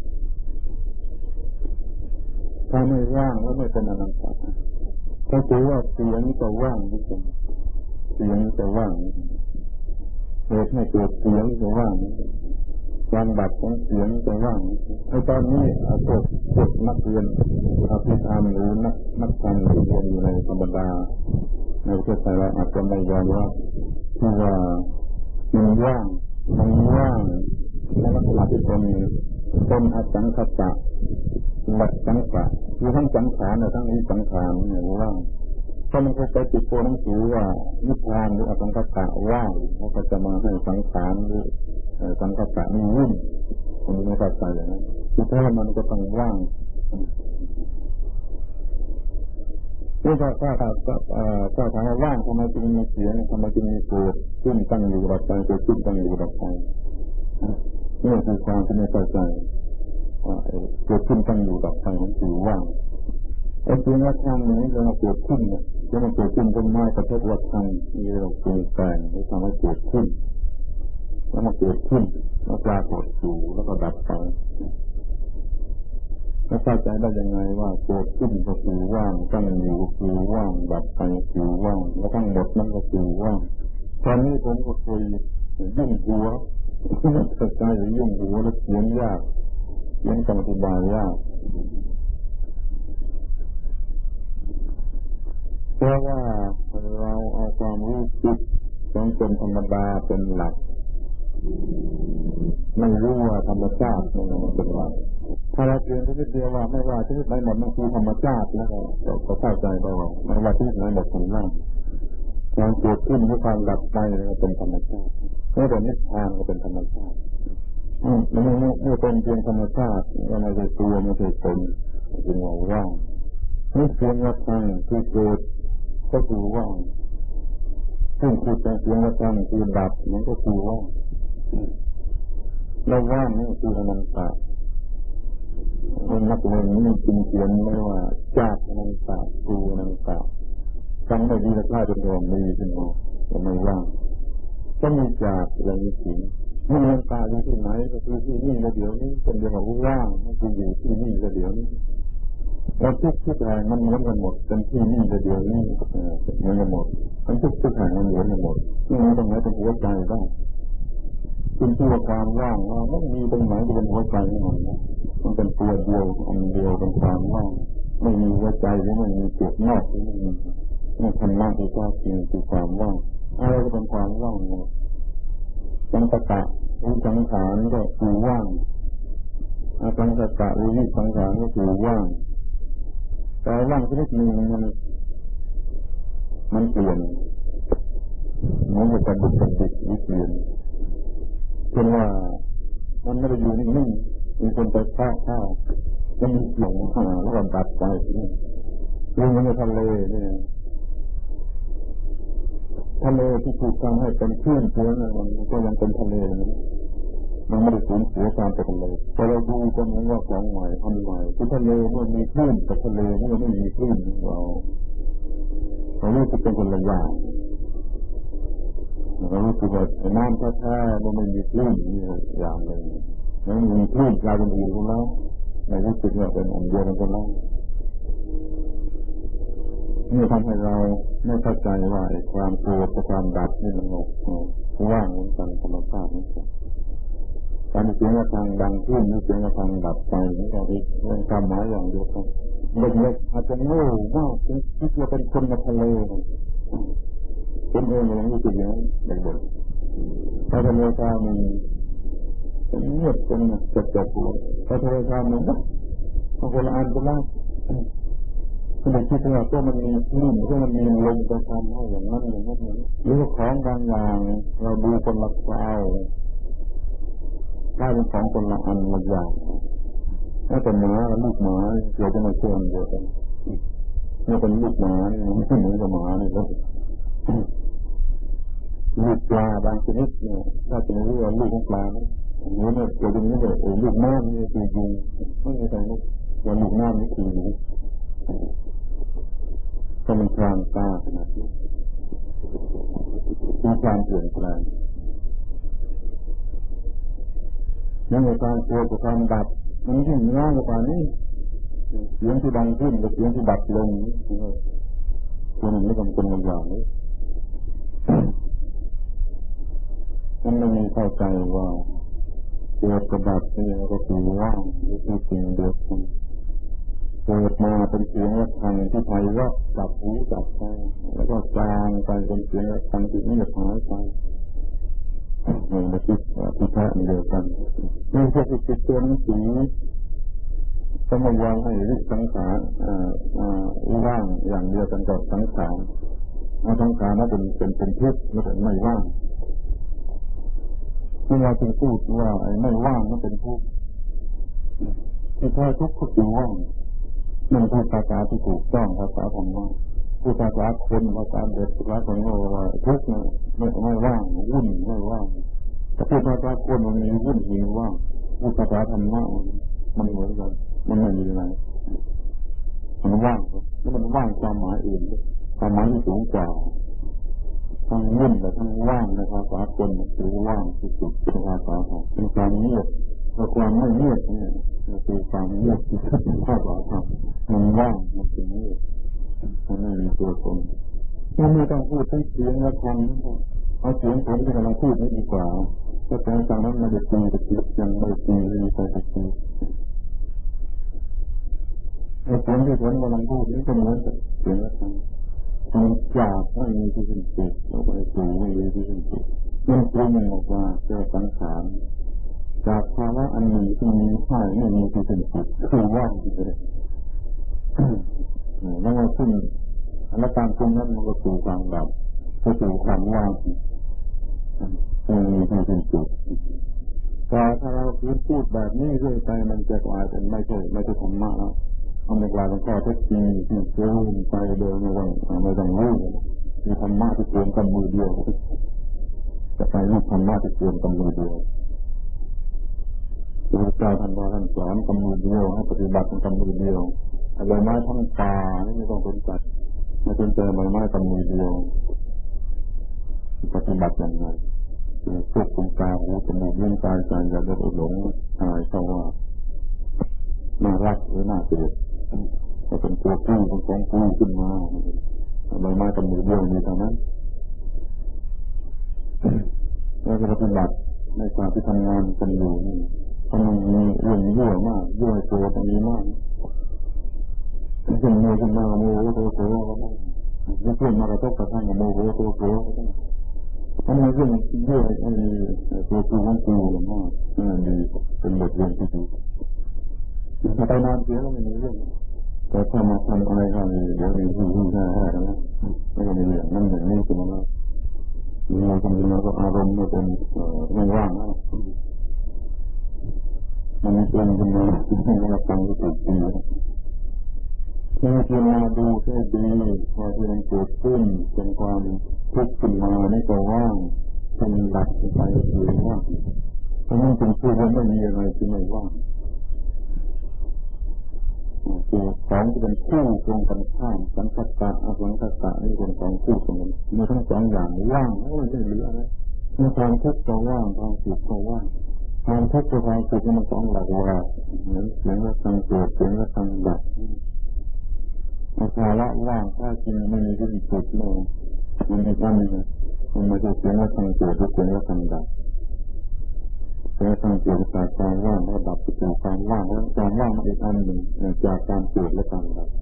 [SPEAKER 1] ถ้าไม่ว่างแล้วไม่เป็นอนันตะก็ถือว่าเสียงจะว่างที่สุดเสียงจะว่างเหตุให้เกิดเสียงจะว่างความดับของเสียงจะว่างในตอนนี้พวกพวกนักเรียนอภิธรรมหรือนักนักธรรมที่เรียนอยู่ในธรรมดาในประเทศไทยเราอาจจะไม่ยอมรับที่ว่ามันว่างมันว่างในลักษณะที่เป็นเป็นอสังขตะหลักสังขารคือทั้งสังขารและทั้งวิสังขารเนี่ยว่างถ้ามันก็ไปติดตัวหนังสือว่านิพพานหรืออสังขตะว่างเขาก็จะมาให้สังขารหรือสังขตะนี่วุ่นมันไม่เข้าใจอย่างนั้นคือถ้ามันก็ต้องว่างนี่ก็ถ้าถ้าถ้าถามว่าว่างทำไมจึงมีเสียงทำไมจึงมีเกิดขึ้นตั้งอยู่ดับไปเกิดขึ้นตั้งอยู่ดับไปนี่คือความที่ไม่เข้าใจเกิดขึ้นตั้งอยู่ดับไปมันคือว่างไอ้เสียงระฆังนี้เราเกิดขึ้นเนี่ยจะมาเกิดขึ้นเป็นไม้กระทบระฆังนี่เราปรุงแต่งให้ทำให้เกิดขึ้นแล้วมาเกิดขึ้นแล้วปรากฏอยู่แล้วก็ดับไปแล้วเข้าใจได้ยังไงว่าเกิดขึ้นก็คือว่างตั้งอยู่ก็คือว่างดับไปคือว่างแล้วทั้งหมดนั่นก็คือว่างตอนนี้ผมก็เคยยุ่งหัวเข้าใจหรือยุ่งหัวแล้วเขียนยากเขียนคำอธิบายยากเพราะว่าเราเอาความรู้สึกของคนธรรมดาเป็นหลักไม่รู้ว่าธรรมชาติมันเป็นอะไรถ้าเราเรียนชนิดเดียวว่าไม่ว่าชนิดไหนหมดมันคือธรรมชาติแล้วก็เข้าใจได้ว่าไม่ว่าชนิดไหนหมดมันนั่งความเกิดขึ้นด้วยความดับไปก็เป็นธรรมชาติเมื่อเป็นนิพพานก็เป็นธรรมชาติอืมเมื่อเมื่อเป็นเพียงธรรมชาติก็ไม่ใช่ตัวไม่ใช่ตนจึงว่าว่างนี่เพียงว่าทางคือเกิดก็คือว่างซึ่งคือแต่เพียงว่าทางคือดับมันก็คือว่างแล้วว่างนี่คืออนันตะคนนักเรียนนี่จึงเขียนไม่ว่าจากอนันตะคืออนันตะฟังไม่ดีแล้วกลายเป็นรวมมีขึ้นมาแต่ไม่ว่างก็มีจากอย่างนี้ถึงนี่อนันตะอยู่ที่ไหนก็คือที่นี่ก็เดี๋ยวนี้เป็นเดียวกับว่างคืออยู่ที่นี่ก็เดี๋ยวนี้แล้วทุกทุกแห่งมันเหมือนกันหมดเป็นที่นี่ก็เดี๋ยวนี้เหมือนกันหมดมันทุกทุกแห่งมันเหมือนกันหมดที่นี่ตรงไหนเป็นหัวใจบ้างคุณที่ว่าความว่างว่าไม่มีตรงไหนที่เป็นหัวใจให้มันมันเป็นตัวเดียวอันเดียวเป็นความว่างไม่มีหัวใจหรือไม่มีจุดนอกหรือไม่มีไม่ทำหน้าที่แท้จริงคือความว่างอะไรก็เป็นความว่างหมดสังขตะหรือสังขารก็คือว่างสังขตะหรือวิสังขารก็คือว่างแต่ว่างชนิดหนึ่งมันมันเปลี่ยนมันจะเป็นบุคลิกวิเปลี่ยนเช่นว่ามันไม่ได้อยู่นิ่งๆมีคนไปข้าวข้าวจะมีเสียงหาแล้วก็ดับไปนี่ลงในทะเลนี่ทะเลที่ถูกทำให้เป็นคลื่นเสียงมันก็ยังเป็นทะเลนะมันไม่ได้สูญเสียการเป็นทะเลพอเราดูกันเหมือนว่าของใหม่ทำใหม่คือทะเลเมื่อมีคลื่นกับทะเลเมื่อไม่มีคลื่นเราเรารู้สึกเป็นคนละอย่างเรารู้สึกว่าน้ำแท้ๆมันไม่มีคลื่นนี่อย่างหนึ่งมันมีคลื่นกลายเป็นอื่นแล้วในรู้สึกว่าเป็นอันเดียวกันแล้วนี่ทำให้เราไม่เข้าใจว่าความโกรธกับความดับนี่มันหมดว่างเหมือนกันธรรมชาตินี่การเสียงระฆังดังขึ้นหรือเสียงระฆังดับไปนี่ก็เป็นความหมายอย่างเดียวกันเด็กๆอาจจะโง่มากคิดว่าเป็นคนในทะเลเป็นเองอย่างนี้จริงๆเด็กๆถ้าทะเลทรายมันเงียบจนจะจบเลยถ้าทะเลทรายมันก็คนละอันกันแล้วคุณคิดว่าก็มันมีคลื่นก็มันมีลมไปทำให้อย่างนั้นอย่างนั้นหรือของบางอย่างเราดูคนละคราวได้เป็นของคนละอันละอย่างถ้าเป็นหมาลูกหมาเกี่ยวจะมาเชื่อมเดียวกันนี่เป็นลูกหมาเนี่ยไม่เหมือนกับหมาเนี่ยครับลูกปลาบางชนิดเนี่ยถ้าจะเรียกว่าลูกของปลาเนี่ยเนี่ยเนี่ยเกี่ยวกับนี้เลยลูกน้ำนี่คือยุงไม่ใช่แต่ลูกว่าลูกน้ำนี่คือยุงก็มันกลางตาขนาดนี้มีความเปลี่ยนแปลงนั่นคือการโกรธกับความดับมันยิ่งง่ายกว่านี้เสียงที่ดังขึ้นกับเสียงที่ดับลงคนนี้ก็เป็นตัวอย่างนี้มันไม่มีเข้าใจว่ากิดกระดับนี่แล้วก็คือว่างนี่คือสิ่งเดียวกันเกิดมาเป็นเสียงระฆังที่ไพเราะจับหูจับใจแล้วก็จางไปเป็นเสียงระฆังที่เงียบหายไปมันมาคิดที่แท้เดียวกันนี่คือจิตตัวหนังสือสมมติให้ริสังขารว่างอย่างเดียวกันกับสังขารสังขารนั้นเป็นเป็นเป็นทุกข์ไม่เป็นไม่ว่างเมื่อเราจึงพูดว่าไอ้ไม่ว่างนั้นเป็นทุกข์ที่แท้ทุกข์ก็คือว่างมันเป็นภาษาที่ถูกต้องภาษาธรรมะผู้ภาษาคนภาษาเด็กภาษาคนโง่ว่าทุกข์ไม่ไม่ว่างวุ่นไม่ว่างแต่ผู้ภาษาคนมันมีวุ่นมีว่างผู้ภาษาธรรมะมันเหมือนกันมันไม่มีอะไรมันว่างแล้วมันว่างความหมายอื่นความหมายที่สูงกว่าทั้งวุ่นแต่ทั้งว่างในภาษาคนคือว่างที่สุดในภาษาของเป็นความเงียบและความไม่เงียบนี่คือความเงียบที่สุดในภาษาของมันว่างมันเป็นเงียบมันไม่มีตัวตนเราไม่ต้องพูดทั้งเสียงและคำเอาเสียงผมที่กำลังพูดนี่ดีกว่าก็แต่จากนั้นไม่ได้ตีตะกี้ยังไม่ได้ตีเลยไปตะกี้ไอ้เสียงที่ผมกำลังพูดนี่ก็เหมือนกับเสียงและคำมันจากไม่มีที่สิ้นสุดเราไปสู่ไม่มีที่สิ้นสุดมันปรุงออกมาเกิดสังขารจากภาวะอันนี้ที่มีใช่ไม่มีที่สิ้นสุดคือว่างที่สุดแล้วก็ขึ้นแล้วการปรุงนั้นมันก็สู่ความดับก็สู่ความว่างไม่มีที่สิ้นสุดแต่ถ้าเราพูดแบบนี้เรื่อยไปมันจะกลายเป็นไม่ใช่ไม่ใช่ธรรมะมันจะกลายเป็นข้อเท็จจริงที่เกินไปโดยไม่ต้องไม่ต้องรู้มีธรรมะที่เกินกันมือเดียวจะไปรู้ธรรมะที่เกินกันมือเดียวพระเจ้าท่านว่าท่านสอนกันมือเดียวให้ปฏิบัติกันมือเดียวใบไม้ทั้งตาไม่ต้องสนใจไม่สนใจใบไม้กันมือเดียวปฏิบัติอย่างไรควบคุมตาหูจมูกลิ้นกายใจอย่าได้หลงอะไรเพราะว่าน่ารักหรือน่าเกลียดก็เป็นตัวกู้เป็นกองกู้ขึ้นมาใบไม้กันมือเดียวมีเท่านั้นแล้วก็ปฏิบัติในการที่ทำงานกันอยู่นี่มันมีเรื่องเยอะมากเยอะตัวตรงนี้มากขึ้นมือขึ้นมาโมโหโตโตก็ได้ไม่ขึ้นมากระทบกระทั่งโมโหโตโตก็ได้มันมีเรื่องเยอะมันมีตัวกูของกูมากนั่นดีเป็นบทเรียนที่ดีถ้าไปนานเสียแล้วไม่มีเรื่องแต่ถ้ามาทำอะไรกันเดี๋ยวมีที่ที่แท้ๆแล้วไม่ก็มีอย่างนั้นอย่างนี้ขึ้นมาแล้วมีอะไรกันมาก็อารมณ์ไม่เป็นไม่ว่างแล้วมันมีเรื่องขึ้นมาให้เราฟังที่ถูกดีถ้าพิจารณาดูให้ดีพอที่มันเกิดขึ้นเป็นความทุกข์ขึ้นมาไม่ก็ว่างเป็นหลักไปหรือว่าเพราะนั่นเป็นชื่อว่าไม่มีอะไรที่ไม่ว่างคือของที่เป็นคู่ตรงกันข้ามสังคตะอสังคตะนี่เป็นสองคู่ตรงกันเมื่อทั้งสองอย่างว่างไม่ได้เหลืออะไรเมื่อความทุกข์ก็ว่างความสุขก็ว่างความทุกข์กับความสุขมันสองหลักว่าเหมือนเสียงและทางเกิดเสียงและทางดับอาภาระว่างถ้าจริงไม่มีที่สุดเลยมันไม่ได้มันไม่ใช่เสียงและทางเกิดหรือเสียงและทางดับเสียงและทางเกิดจากความว่างและดับจากความว่างแล้วความว่างมันอีกอันหนึ่งจากการเกิดและการดับ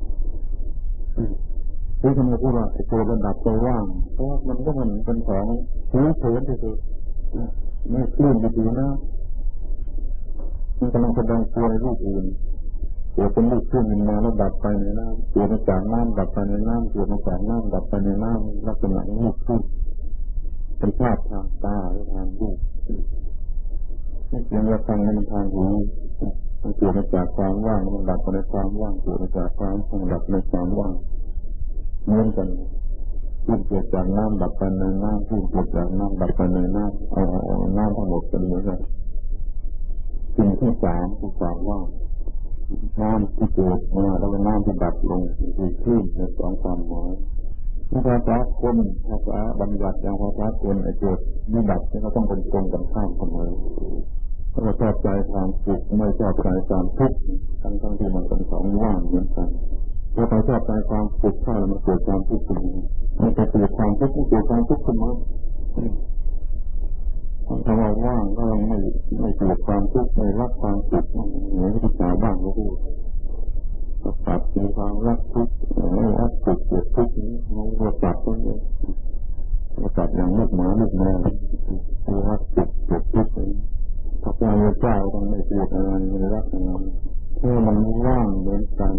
[SPEAKER 1] ที่ทำให้พูดว่าไอ้ตัวระดับตัวว่างเพราะมันก็มันเป็นของผิวเผินที่สุดไม่คลื่นดีๆนะมันกำลังแสดงตัวในรูปอื่นตัวเป็นลูกขึ้นมาแล้วดับไปในน้ำตัวมาจากน้ำดับไปในน้ำตัวมาจากน้ำดับไปในน้ำลักษณะลูกขึ้นเป็นภาพทางตาหรือทางรูปไม่เพียงว่าทางในทางหูมันตัวมาจากความว่างมันดับไปในความว่างตัวมาจากความว่างดับในความว่างเหมือนกันขึ้นเกิดจากน้ำดับไปในน้ำขึ้นเกิดจากน้ำดับไปในน้ำเอาเอาน้ำทั้งหมดเป็นเหมือนกันสิ่งที่สามคือความว่างน้ำที่เกิดมาแล้วก็น้ำที่ดับลงคือคลื่นในสองความหมายภาษาคนภาษาบัญญัติอย่างภาษาคนไอ้เกิดนี่ดับนี่ก็ต้องเป็นตรงกันข้ามเสมอถ้าเราชอบใจความสุขไม่ชอบใจความทุกข์ทั้งทั้งที่มันเป็นสองว่างเหมือนกันถ้าเราชอบใจความสุขถ้ามันเกิดความทุกข์ขึ้นมันจะเกิดความทุกข์เกิดความทุกข์ขึ้นมาถ้าว่าว่างก็ไม่ไม่เกิดความทุกข์ไม่รับความสุขเหมือนที่ชาวบ้านเขาพูดก็ปรับมีความรักทุกข์ไม่รักสุขเกิดทุกข์นี้มันก็ปรับตัวเองก็ปรับอย่างลูกหมาลูกแมวไม่รักสุขเกิดทุกข์พระเจ้าเจ้าต้องไม่เกลียดอะไรไม่รักอะไรเมื่อมันว่างเหมือนกัน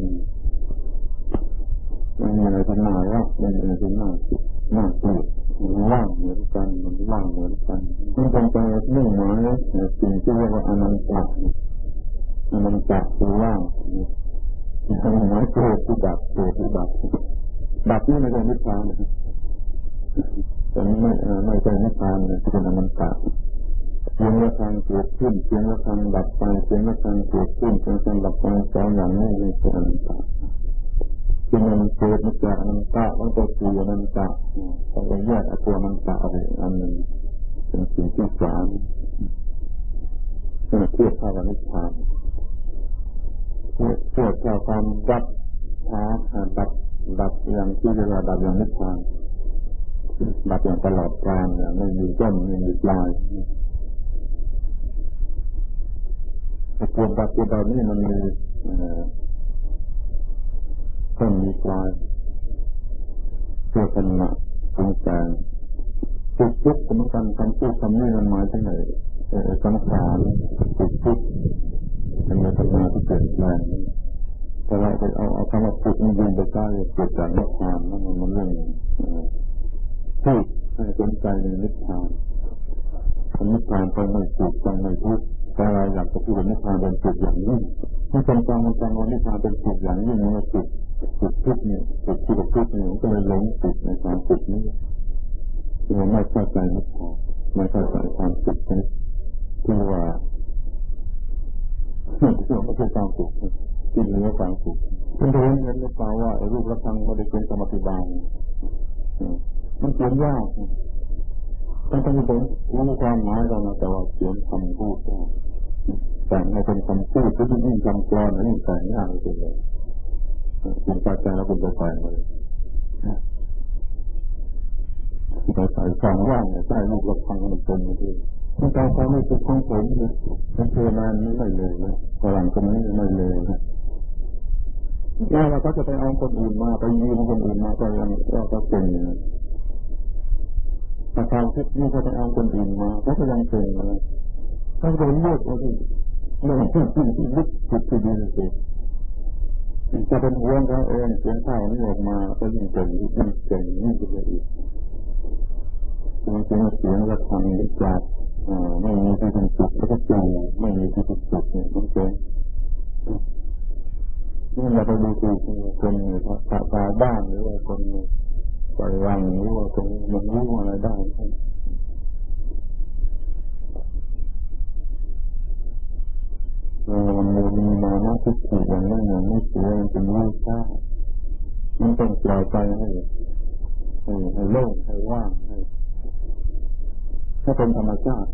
[SPEAKER 1] มันมีอะไรที่น่ารักมันมีอะไรที่น่าสุขน่าเกลียดมันว่างเหมือนกันมันว่างเหมือนกันมันเป็นไปมุ่งหมายสิ่งที่เรียกว่าอนันตะอนันตะคือว่างอนันตะเกิดที่ดับเกิดที่ดับดับนี่ไม่ใช่นิพพานแต่ไม่ไม่ใช่นิพพานเลยเป็นอนันตะเสียงระฆังเกิดขึ้นเสียงระฆังดับไปเสียงระฆังเกิดขึ้นเสียงระฆังดับไปสองอย่างนี้ไม่ใช่อนันตะที่มันเกิดมาจากอนันตะมันก็คืออนันตะต้องแยกเอาตัวอนันตะอะไรอันหนึ่งเป็นสิ่งที่สามเป็นเทียบเท่ากับนิพพานเทียบเทียบเท่าความดับช้าดับดับอย่างที่เรียกว่าดับอย่างนิพพานดับอย่างตลอดกาลอย่างไม่มีต้นไม่มีปลายแต่ตัวดับตัวดับนี่มันมีต้นมีปลายเพื่อขณะตรงกลางทุกทุกสมการคำพูดคำนี้มันหมายถึงไหนสังขารทุกทุกเป็นเวทนาที่เกิดแรงแต่เราไปเอาเอาคำว่าทุกนี้ยืนไปใกล้เกิดจากนิพพานนั่นมันเรื่องพูดให้สนใจในนิพพานนิพพานต้องไม่ทุกข์ต้องไม่ทุกข์แต่เราอยากจะพูดว่านิพพานเป็นสุขอย่างยิ่งถ้าเป็นกลางมันกลางว่านิพพานเป็นสุขอย่างยิ่งมันก็สุขสุขทุกข์เนี่ยสุขที่กับทุกข์เนี่ยก็เลยหลงสุขในความสุขนี้เราไม่เข้าใจนิพพานไม่เข้าใจความสุขนี้ที่ว่าที่ว่าไม่ใช่ความสุขที่เหนือความสุขคุณรู้เห็นหรือเปล่าว่ารูประฆังไม่ได้เป็นสมถะบาลมันเขียนยากต้องต้องรู้รู้ความหมายเราแต่ว่าเขียนคำพูดแต่งให้เป็นคำพูดที่ยิ่งจำกรอนนี่แต่งยากจริงเลยคุณปัจจัยแล้วคุณจะไปเลยไปใส่ฟังว่างใส่ลูกระฆังมันเป็นอย่างนี้ถ้าการฟังไม่สุดของผมเลยมันเทนานนี้ไม่เลยนะฝรั่งคนนี้ไม่เลยนะแล้วเราก็จะไปเอาคนอื่นมาไปยืมคนอื่นมาก็ยังเราก็เป็นแต่ทางเทคนิคก็จะเอาคนอื่นมาก็ยังเป็นเลยถ้าเราเลือกว่าที่เรื่องที่ที่ที่ลึกสุดที่ดีที่สุดจะเป็นห่วงเขาเองเสียงเท่านี้ออกมาก็ยิ่งเก่งยิ่งเก่งยิ่งจะอีกมันเป็นเสียงระฆังจากไม่มีที่เป็นจุดแล้วก็จูไม่มีที่เป็นจุดเนี่ยมันเก่งนี่เราไปดูคือคนภาษาบ้านหรือว่าคนปล่อยวังหรือว่าคนมันรู้อะไรได้มันมีมานะทุกข์อย่างนั้นอย่างนี้เสียมันเป็นวิชามันต้องปล่อยใจให้ให้ให้โล่งให้ว่างให้ให้เป็นธรรมชาติ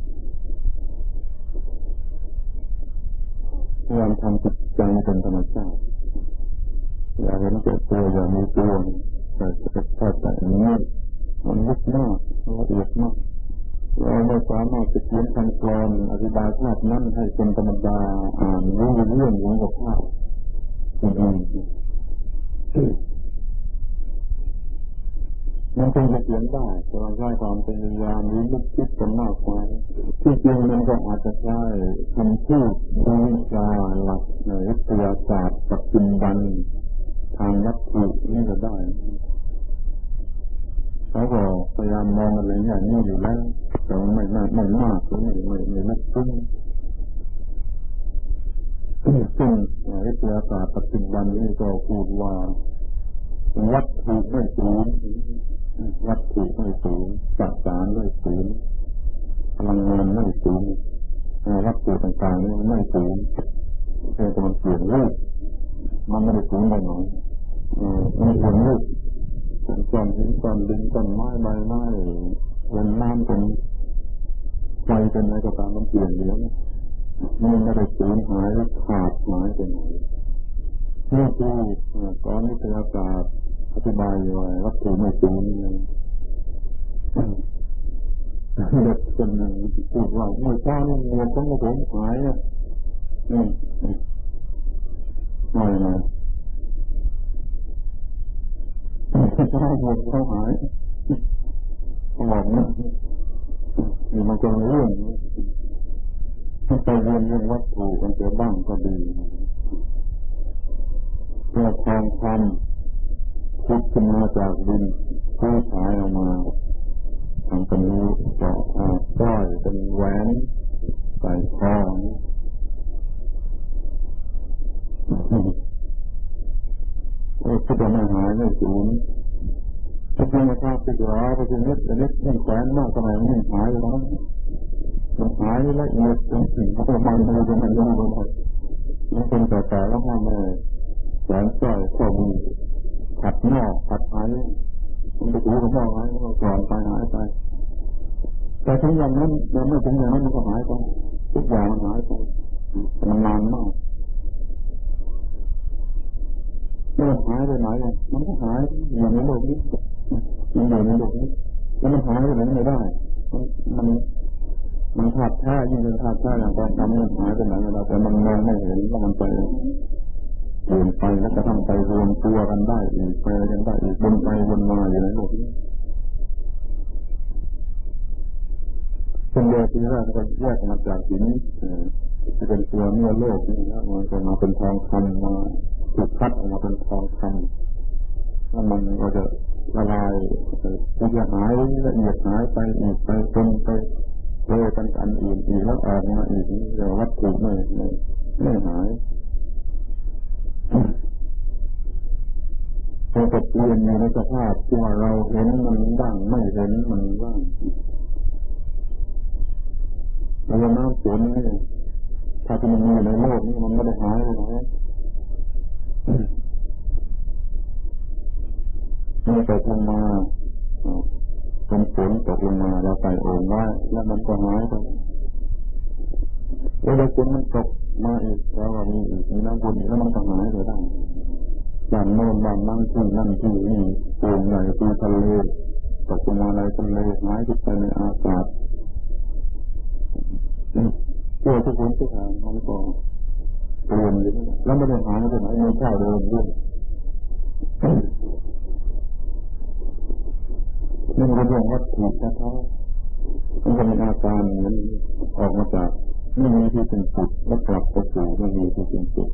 [SPEAKER 1] พยายามทำจิตใจเป็นธรรมชาติอย่าเห็นแก่ตัวอย่ามีตัวแต่จะเข้าใจนี้มันลึกมากละเอียดมากเราไม่สามารถจะเขียนคำกลอนอธิบายภาพนั้นให้เป็นธรรมดาอ่านรู้เรื่องเหมือนกับภาพอื่นๆมันคงจะเขียนได้แต่ว่าใช้ความพยายามรู้ลึกคิดกันมากกว่าที่จริงมันก็อาจจะใช้คำพูดวิชาหลักในวิทยาศาสตร์ปัจจุบันทางวัตถุนี่ก็ได้เขาก็พยายามมองอะไรอย่างนี้อยู่แล้วแต่ไม่มากไม่มากไม่ไม่ไม่นักซึ้งซึ่งวิทยาศาสตร์ปัจจุบันนี้ก็พูดว่าวัตถุไม่สูญวัตถุไม่สูญสสารไม่สูญพลังงานไม่สูญวัตถุต่างๆนี่ไม่สูญเพียงแต่มันเปลี่ยนรูปมันไม่ได้สูญไปไหนมันเปลี่ยนรูปเป็นก้อนหินก้อนดินต้นไม้ใบไม้เป็นน้ำเป็นไฟเป็นอะไรก็ตามมันเปลี่ยนเดี๋ยวมันไม่ได้สูญหายและขาดหายไปไหนนี่คือตอนวิทยาศาสตร์อธิบายไว้วัตถุไม่สูญเด็กคนหนึ่งพูดว่าเมื่อเช้านี่เงินของผมหายอ่ะนี่ไม่นะใช่หมดเขาหายเขาบอกนะนี่มันเป็นเรื่องถ้าไปเรียนเรื่องวัตถุกันเจอบ้างก็ดีเพื่อความทำคิดขึ้นมาจากดินผู้ชายออกมาทำเป็นนิ้วเจาะสร้อยเป็นแหวนใส่คอโอ้คิดว่าไม่หายไม่สูญถ้าเป็นมาฆ่าติดล้อไปจนเล็กเล็กยิ่งแขวนมากทำไมไม่หายแล้วมันหายละเอียดจนถึงประมาณเลยจะไม่รู้เลยมันเป็นแต่แต่แล้วพ่อแม่แขวนสร้อยข้อมือขัดหน้าขัดหายมันไปถูกับหม้อหายมันก็ก่อนไปหายไปแต่ถึงอย่างนั้นยังไม่ถึงอย่างนั้นมันก็หายไปทุกอย่างมันหายไปมันนานมากเมื่อหายไปไหนมันก็หายอย่างในโลกนี้มันอยู่ในโลกนี้แล้วมันหายไปไหนไม่ได้มันมันมันขาดท่ายิ่งเป็นขาดท่าอย่างการทำมันหายไปไหนไม่ได้แต่มันมองไม่เห็นว่ามันไปเปลี่ยนไปแล้วก็ทำไปรวมตัวกันได้อีกไปกันได้อีกวนไปวนมาอยู่ในโลกนี้เป็นเรื่องที่แรกก็แยกมาจากหินที่เป็นตัวเนื้อโลกนี่แล้วมันจะมาเป็นทองคำมาถูกคัดออกมาเป็นทองคำแล้วมันก็จะละลายจะหายละเอียดหายไปอีกไปจนไปเจอกันอันอื่นอีกแล้วออกมาอีกนี่เรียกวัตถุไม่ไม่ไม่หายพอจะเปลี่ยนในสภาพที่เราเห็นมันบ้างไม่เห็นมันบ้างแล้วน้ำฝนนี่ถ้าที่มันมีในโลกนี่มันไม่ได้หายไปไหนมันตกลงมาเป็นฝนตกลงมาแล้วใส่โอ่งไว้แล้วมันก็หายไปแล้วฝนมันตกมาอีกแล้วมีอีกมีน้ำฝนอีกแล้วมันก็หายไปได้บ้านโน่นบ้านนั่งที่นั่นที่นี่โอ่งใหญ่ตีทะเลตกลงมาในทะเลหายไปในอากาศเพื่อทุกคนทุกทางมันก็เปลี่ยนอยู่แล้วไม่ได้หายไปไหนไม่ใช่เดิมด้วยนี่มันเป็นเรื่องวัตถุนะครับมันจะมีอาการมันออกมาจากไม่มีที่เป็นจุดและกลับไปสู่ไม่มีที่เป็นจุด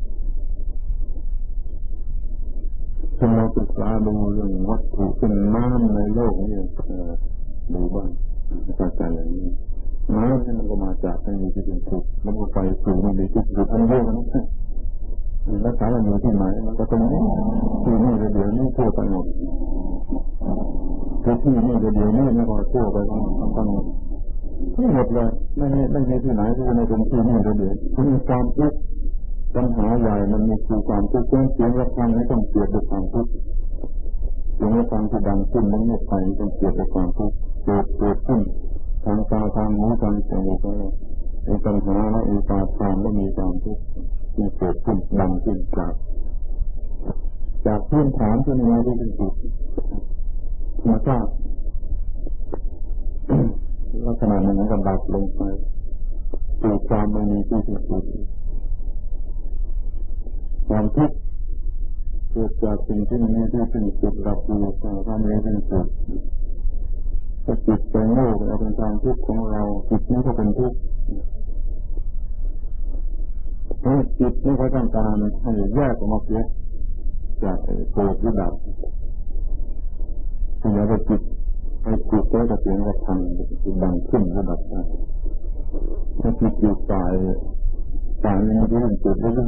[SPEAKER 1] ถ้าเราศึกษาดูเรื่องวัตถุเป็นน้ำในโลกนี้ดูบ้างเข้าใจอย่างนี้น้ำนี่มันก็มาจากไม่มีที่เป็นจุดมันก็ไปสู่ไม่มีที่เป็นจุดอันเดียวกันนะแล้วสารมันอยู่ที่ไหนมันก็ตรงนี้ที่นี่เดี๋ยวนี้ทั่วไปหมดที่นี่เดี๋ยวนี้มันก็ทั่วไปทั้งทั้งไม่หมดเลยไม่ไม่ไม่มีที่ไหนที่จะในเป็นที่นี่เดี๋ยวที่มีความทุกข์ปัญหาใหญ่มันมีคือความทุกข์เสียงระฆังไม่ต้องเกียดด้วยความทุกข์เสียงระฆังที่ดังขึ้นมันเงียบไปต้องเกียดด้วยความทุกข์เกิดเกิดขึ้นทางตาทางหูทางจมูกแล้วไอ้ปัญหาและไอ้ปาทานไม่มีความทุกข์ที่เกิดขึ้นดังขึ้นจากจากพื้นฐานที่มีที่เป็นจุดมาทราบลักษณะนั้นก็ดับลงไปสู่ความไม่มีที่เป็นจุดความทุกข์เกิดจากสิ่งที่มีที่เป็นจุดรับรู้ความไม่เป็นจุดถ้าจิตไปโง่ไปเอาเป็นทางทุกข์ของเราจิตนี้ก็เป็นทุกข์เพราะจิตนี้เขาต้องการให้แยกออกมาเสียจากโกรธหรือดับถ้าอยากให้จิตให้จิตได้กับเสียงระฆังดังขึ้นหรือดับได้ถ้าจิตอยู่ฝ่ายฝ่ายนี้มันจะเป็นจุดเรื่อย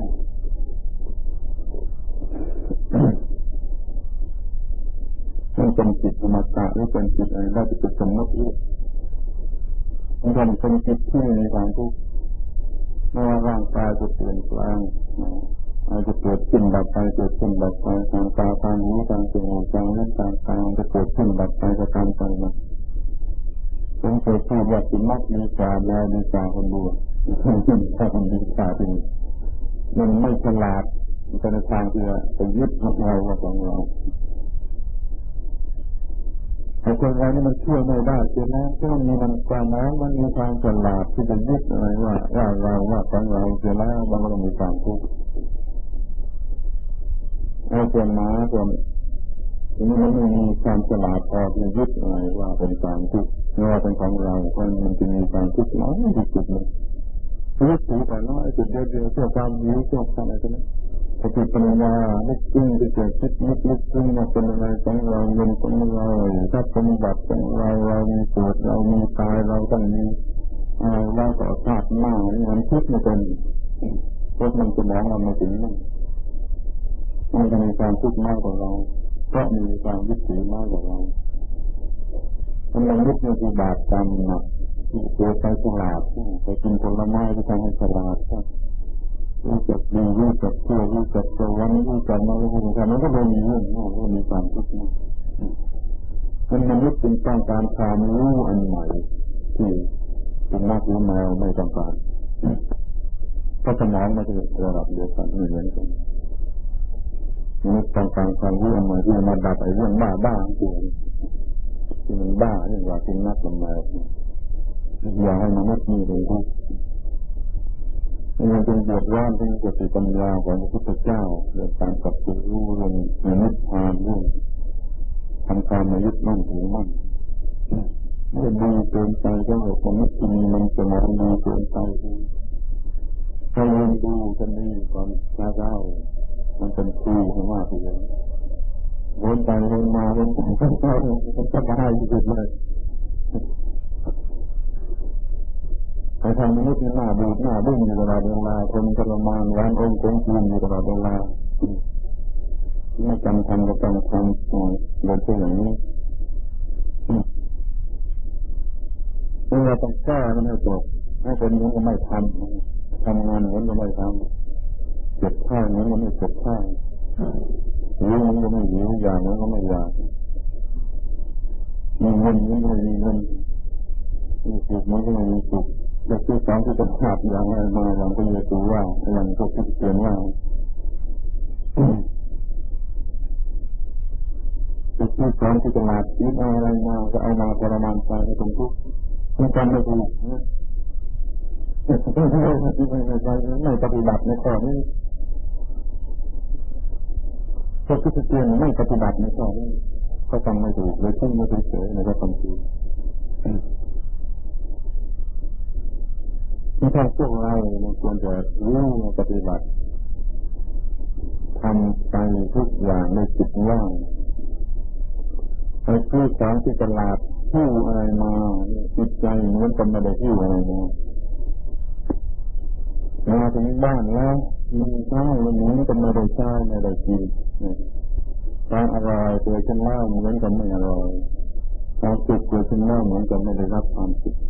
[SPEAKER 1] มันเป็นจิตธรรมชาติหรือเป็นจิตอะไรได้เป็นจิตสมมติมันเป็นจิตที่มีความทุกข์ไม่ว่าร่างกายจะเปลี่ยนแปลงอาจจะเกิดขึ้นดับไปเกิดขึ้นดับไปทางตาทางหูทางจมูกทางลิ้นทางกายจะเกิดขึ้นดับไปก็ตามไปนะผมเคยพูดว่าจิตมักมีกาแล้วมีกาคนดูถ้าคนดีกาที่มันไม่ฉลาดมันเป็นทางที่จะยึดมัดเราว่าของเราไอ้คนเรานี่มันเชื่อไม่ได้เชื่อนะเพราะมันมีมันความน้อยมันมีความฉลาดที่จะยึดอะไรว่าว่าเราว่าของเราเชื่อแล้วบางคนมีความทุกข์ไอ้ตัวม้าตัวทีนี้มันไม่มีความฉลาดพอที่ยึดอะไรว่าเป็นความทุกข์ว่าเป็นของเราเพราะมันจะมีความทุกข์น้อยที่สุดเลยยึดถือแต่น้อยจุดเดียวๆเพื่อความยิ้วเพื่อความอะไรนั้นปฏิปัญญาลึกซึ้งที่เกิดคิดลึกลึกซึ้งมาเป็นอะไรของเราเงินของเราถ้าเป็นบัตรของเราเรามีปวดเรามีตายเราต้องมีอะไรเราต่อชาติหน้ามันคิดไม่เป็นเพราะมันจะมองเราไม่ถึงนั่นมันจะมีความทุกข์มากกว่าเราเพราะมีความยึดถือมากกว่าเรามันยังยึดในที่บาปกรรมหนักที่เกิดไปฉลาดไปกินผลไม้ที่ทำให้ฉลาดรู้จักดีรู้จักเชื่อรู้จักตัววันนี้รู้จักมารู้จักมันก็เลยมีเรื่องนี้ก็มีความทุกข์มากมันมันยึดเป็นต้องการความรู้อันใหม่ที่เป็นนักรู้แมวไม่ต้องการเพราะสมองมันจะระดับเดียวกันเหมือนกันนี่ต้องการความรู้อันใหม่ที่มาดับไอ้เรื่องบ้าบ้าตัวที่มันบ้าเรื่องว่าเป็นนักรู้แมวอย่าให้มนุษย์มีเลยนะมันเป็นบทร้อนเป็นสติปัญญาของพระพุทธเจ้าเรื่องการกับรู้เรื่องนิพพานเรื่องทำการมายึดมั่นถือมั่นเมื่อดีเกินไปก็เหตุมนุษย์ที่มีมันจะมองดีเกินไปถ้าเรียนดูจะมีความช้าเจ้ามันเป็นครูมากเลยวนไปวนมาวนไปวนมามันจะมาให้ที่สุดเลยไอ้ทางมนุษย์นี่หน้าบูดหน้าบึ้งอยู่ตลอดเวลาคนทรมานร้านองค์ของคืนอยู่ตลอดเวลาไม่จำทำก็ต้องทำโดยที่อย่างนี้เราต้องแก้มันให้จบให้คนนี้ก็ไม่ทำทำงานเหมือนก็ไม่ทำเก็บข้าวเหมือนก็ไม่เก็บข้าวหิวมันก็ไม่หิวอยากมันก็ไม่อยากมีเงินมันก็ไม่มีเงินมีสุขมันก็ไม่มีสุขและที่สองที่จะขาดอย่างไรมาอย่างที่จะดูว่าอย่างพวกที่เขียนว่าที่สองที่จะมาคิดอะไรมาก็เอามาประมาณใจให้เป็นทุกข์มันจำไม่ถูกนะไม่ปฏิบัติในข้อนี้พวกที่เขียนไม่ปฏิบัติในข้อนี้ก็จำไม่ถูกเลยซึ่งไม่ถูกเฉยในก็ต้องถูกที่ถ้าพวกเรามันควรจะรู้ปฏิบัติทำไปทุกอย่างในจิตว่างไอ้ผู้สอนที่ตลาดผู้อะไรมาจิตใจเหมือนกันไม่ได้ผู้อะไรมามาถึงบ้านแล้วมีข้าววันนี้ก็ไม่ได้ใช้ไม่ได้กินความอร่อยตัวฉันเล่าเหมือนกันไม่อร่อยความสุขตัวฉันเล่าเหมือนกันไม่ได้รับความสุข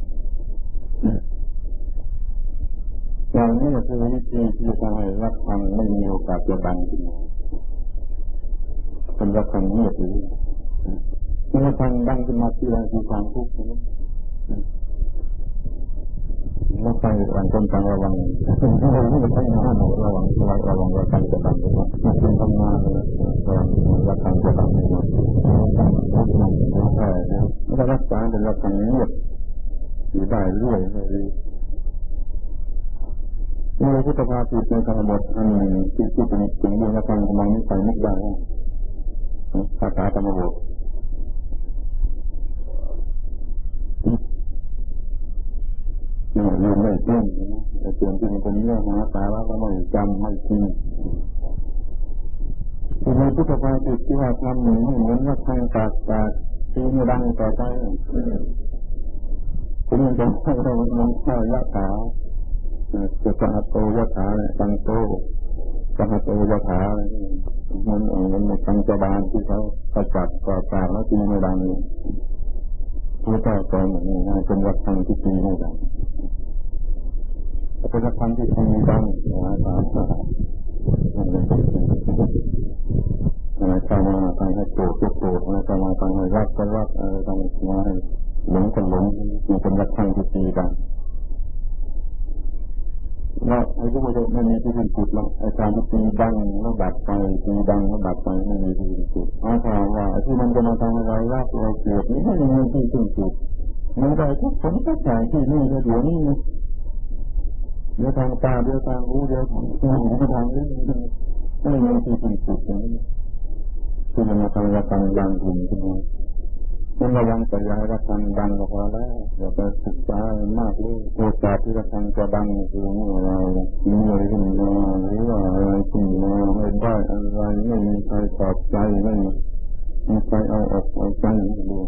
[SPEAKER 1] อย่างนี้คือวิธีที่จะให้รับฟังไม่มีโอกาสจะดังขึ้นมาเป็นรับฟังเงียบหรือเมื่อฟังดังขึ้นมาที่เราคือความทุกข์นั้นเราไปวางต้นกลางระวังเราไม่ต้องห้ามระวังระวังระวังระวังจะดังเลยว่าเป็นทำงานเลยระวังระวังจะดังเลยว่าใช่นะถ้ารักษาเป็นรับฟังเงียบอยู่ได้เรื่อยเลยนี่พุทธภาษิตในธรรมบทอันหนึ่งที่ที่เป็นสิ่งที่เราฟังกำลังนี้ไปนึกได้ภาษาธรรมบทนี่ลืมไม่เต้นแต่เสียงที่มันเป็นเนื้อหาสาระก็ไม่จำไม่ทิ้งที่ในพุทธภาษิตที่ว่าทำหนึ่งเหมือนว่าทางปากปากที่ไม่ดังต่อไปผมยังจำได้ว่ามันเข้ายะถาจะสหัตโตยะถาตังโตสหัตโตยะถามันเองมันในตังจบานที่เขาประจักษ์ต่อปากแล้วตีไม่ดังผู้เจ้าสอนอย่างนี้นะเป็นวัดทางที่ตีไม่ดังเป็นวัดทางที่ตีดังนะสามสามอะไรเข้ามาทางให้โกรธก็โกรธอะไรเข้ามาทางให้รักก็รักอะไรทางให้หลงก็หลงมันเป็นวัดทางที่ตีดังแล้วไอ้รู้ว่าไม่มีที่เป็นจุดแล้วไอ้การตีดังแล้วดับไปตีดังแล้วดับไปไม่มีที่เป็นจุดเอาข่าวว่าที่มันจะมาทำอะไรรักเราเกลียดนี่ไม่มีที่เป็นจุดมันได้ทุกผลทุกอย่างที่นี่เดี๋ยวนี้เดี๋ยวทางตาเดี๋ยวทางหูเดี๋ยวทางหูเดี๋ยวทางนี้ไม่มีที่เป็นจุดอย่างนี้ที่มันมาทำระฆังดังหุ่นขึ้นมามันระวังแต่อย่าให้ระฆังดังก็พอแล้วอย่าไปศึกษามากเลยโอกาสที่ระฆังจะดังคือเมื่อเรามีอะไรขึ้นมาหรือว่าอะไรขึ้นมาไม่ได้อะไรไม่มีใครตอบใจไม่มีใครเอาออกเอาใจดู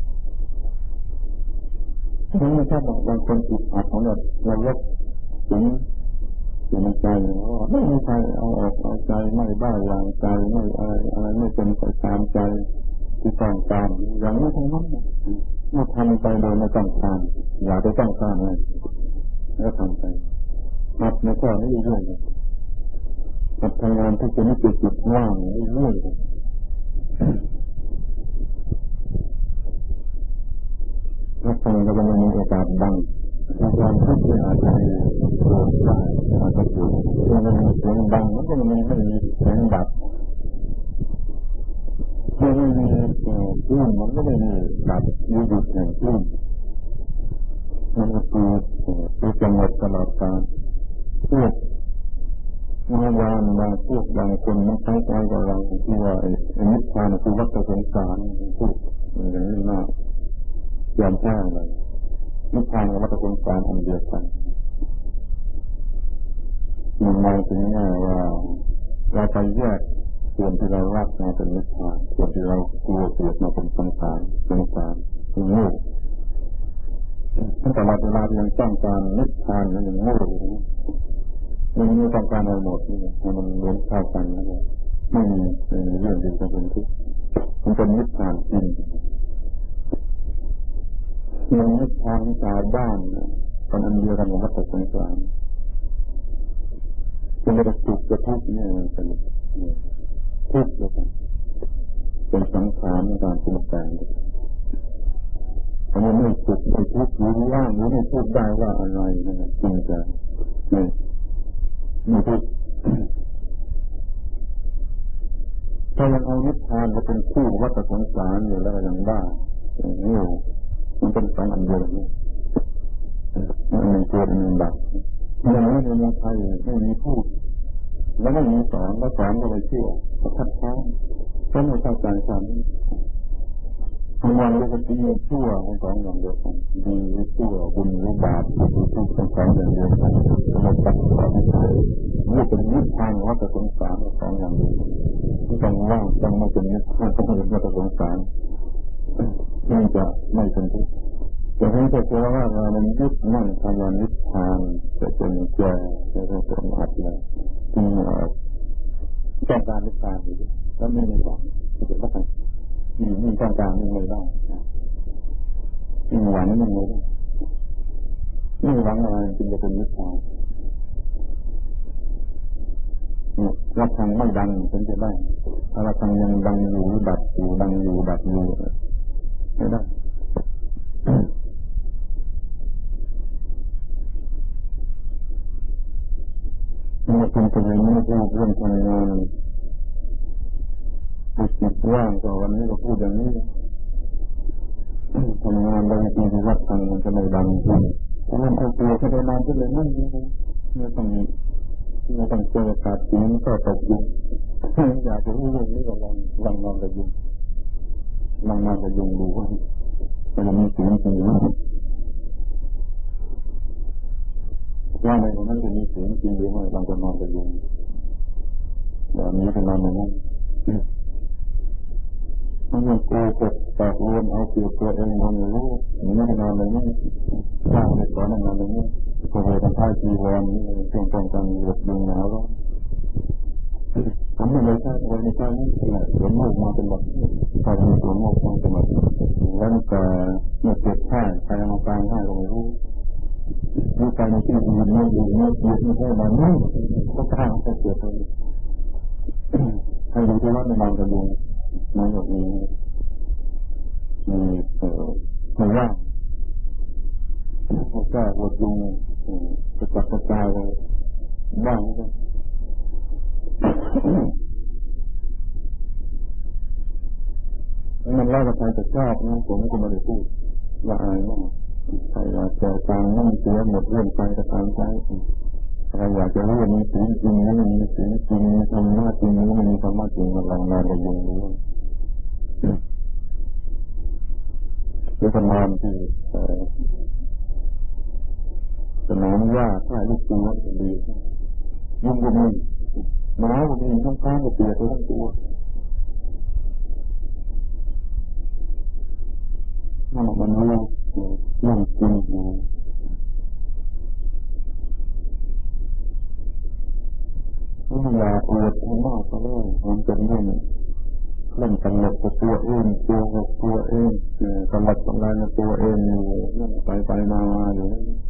[SPEAKER 1] นี่ไม่ใช่บางคนอึดอัดของเราเรายกถึงอยู่ในใจว่าไม่มีใครเอาออกเอาใจไม่ได้วางใจไม่อะไรอะไรไม่เป็นไปตามใจที่ต้องการอย่างนี้ทั้งนั้นเมื่อทำไปโดยไม่ต้องการอย่าไปต้องการเลยแล้วทำไปหัดในข้อนี้เรื่อยๆหัดทำงานที่จะไม่ติดจุดว่างเรื่อยๆนักทำงานก็จะมีโอกาสดังความคิดที่อาจจะโกรธได้อาจจะเกิดมันมีเสียงดังมันก็มันไม่มีเสียงดับมันไม่มีคลื่นมันก็ไม่มีดับยืดหยุ่นแห่งคลื่นมันก็คือคือสงบตลอดกาลพวกเมื่อวานบางพวกบางคนมันคล้ายๆกับเราที่ว่าไอ้นิพพานคือวัฏสงสารพูดอย่างนี้น่ายอมแพ้เลยนิพพานกับวัฏสงสารอันเดียวกันมันมองถึงง่ายว่าเราไปแยกส่วนที่เรารักมาเป็นนิพพานส่วนที่เรากลัวเกลียดมาเป็นสังขารสงสารเป็นโง่ตั้งแต่เราเวลาเรียนต้องการนิพพานแล้วยังโง่อยู่นะมันไม่ต้องการอะไรหมดนี่มันเรียนเข้ากันแล้วไม่มีเรื่องเดียวกันเป็นทุกข์มันเป็นนิพพานจริงมันนิพพานชาวบ้านคนอันเดียวกันกับวัฏสงสารเป็นระดับสุขจะทุกข์นี่มันเป็นทุกข์เลยกันเป็นสังขารในการปรุงแต่งเพราะมันไม่สุขไม่ทุกข์หรือว่างหรือไม่พูดได้ว่าอะไรนั่นแหละจริงจังไม่ไม่ทุกข์ถ้ายังเอานิพพานมาเป็นคู่วัฏสงสารอยู่แล้วยังได้นี่มันเป็นสองอันเดียวกันมันเป็นตัวเป็นดับอย่างนี้ในเมืองไทยไม่มีพูดแล้วไม่มีสอนแล้วสอนก็ไปเชื่อก็ทัดท้าก็ไม่เข้าใจกันทำงานเรื่องดีชั่วเป็นสองอย่างเดียวกันดีหรือชั่วบุญหรือบาปคือทุกข์เป็นสองอย่างเดียวกันสมบัตินี่เป็นนิพพานวัฏสงสารสองอย่างเดียวที่ต้องว่างต้องไม่เป็นนิพพานต้องเป็นวัฏสงสารมันจะไม่เป็นทุกข์แต่ถ้าจะเจอว่าเรามันยึดมั่นทำงานนิพพานจะเป็นแก่จะเป็นอัตเลยที่ต้องการนิพพานอยู่แล้วไม่ได้บอกจะเป็นว่ามีมีต้องการมีไม่ได้มีหวังมีไม่ได้ไม่หวังอะไรจึงจะเป็นนิพพานระฆังไม่ดังถึงจะได้ถ้าระฆังยังดังอยู่ดับอยู่ดังอยู่ดับอยู่ไม่ได้มันเป็นตัวนี้ไม่ใช่เรื่องทำงานจิตว่างก็วันนี้ก็พูดอย่างนี้ทำงานบางทีที่วัดทางมันจะไม่ดังขึ้นเพราะมันเอาตัวเข้าไปนานก็เลยนั่นนี่ไม่ต้องไม่ต้องเจอขาดสีก็ตกยุงอยากจะรู้เรื่องนี้ก็ลองลองนอนกับยุงลองนอนกับยุงดูว่ามันมีสีจริงหรือว่าในนั้นจะมีเสียงจริงหรือไม่บางคนนอนกับยุงแบบนี้ก็นอนในนั้นมันยังโกหกแต่รวมเอาเปรียบตัวเองมันรู้นี่ไม่นอนในนั้นสร้างในสอนนอนในนั้นพอไปทำท่าจีวรนี่เรื่องป้องกันหลบยุงหนาวแล้วผมไม่เลยใช่เลยไม่ใช่นี่แหละสวมหมวกมาเป็นแบบใครมีสวมหมวกมาเป็นแบบแล้วแต่เมื่อเกิดผ้าใครเอาการให้ก็ไม่รู้ดูการในที่อื่นไม่ดูไม่เกิดไม่ใช่มันนี่ก็ทางก็เกิดเลยให้ดูที่ว่าในนอนกันยุงมันแบบนี้มีเอ่อไม่ว่าเขาแก้หัวยุงจะจับกระจายเลยบ้างก็มันเล่ากับใครจะชอบนะผมก็ไม่ได้พูดว่าอายมากใครอยากจะฟังนั่งเสียหมดเรื่องไปก็ตามใจใครอยากจะรู้ว่ามีศีลจริงหรือไม่มีศีลจริงมีธรรมะจริงหรือไม่มีธรรมะจริงมาลองนอนไปดูดูคือสมานที่สนามหญ้าถ้าลูกตัวจะดียุ่งก็มีหนาวก็มีทั้งข้างก็เปียกทั้งตัวนั่นมันรู้นั่งกินอยู่ไม่อยากอวดให้มากก็ได้มันเป็นเรื่องเล่นตลกกับตัวเองตัวกับตัวเองตลกตลกกับตัวเองอยู่นั่นไปไปมามาอยู่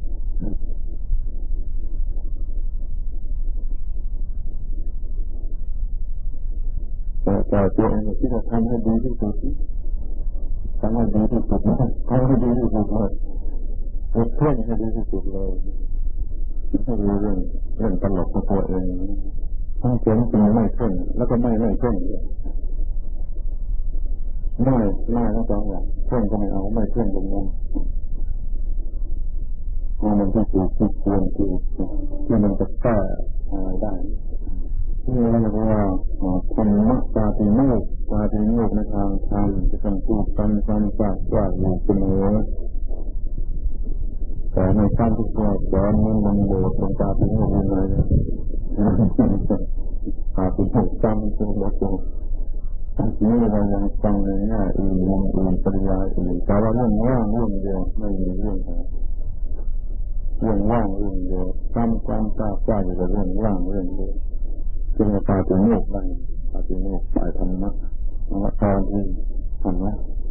[SPEAKER 1] แต่แต่ตัวเองที่จะทำให้ดีที่สุดทำให้ดีที่สุดนะทำให้ดีที่สุดเลยเพื่อนให้ดีที่สุดเลยไม่รู้เรื่องเรื่องตลกกับตัวเองทั้งเจ๋งจริงไม่เพ่งแล้วก็ไม่ไม่เพ่งไม่ไม่ทั้งสองอย่างเพ่งก็ไม่เอาไม่เพ่งก็ไม่เอามันที่ถูกที่ควรที่ที่มันจะแก้อะไรได้นี่เรียกว่าธรรมะปาฏิโมกข์ปาฏิโมกข์ในทางธรรมจะต้องพูดกันกันฝากว่าอยู่เสมอแต่ในขั้นที่ว่าสอนมันมันโดดมันปาฏิโมกข์ยังไงปาฏิโมกข์จำตัวละตัวนี่เรายังฟังในแง่อื่นมุมอื่นปริยายอื่นแต่ว่าเรื่องว่างเรื่องเดียวไม่มีเรื่องเรื่องว่างเรื่องเดียวจำความทราบได้อยู่กับเรื่องว่างเรื่องเดียวจึงปาฏิโมกข์ได้ปาฏิโมกข์ฝ่ายธรรมะธรรมะตอนที่ทำนะ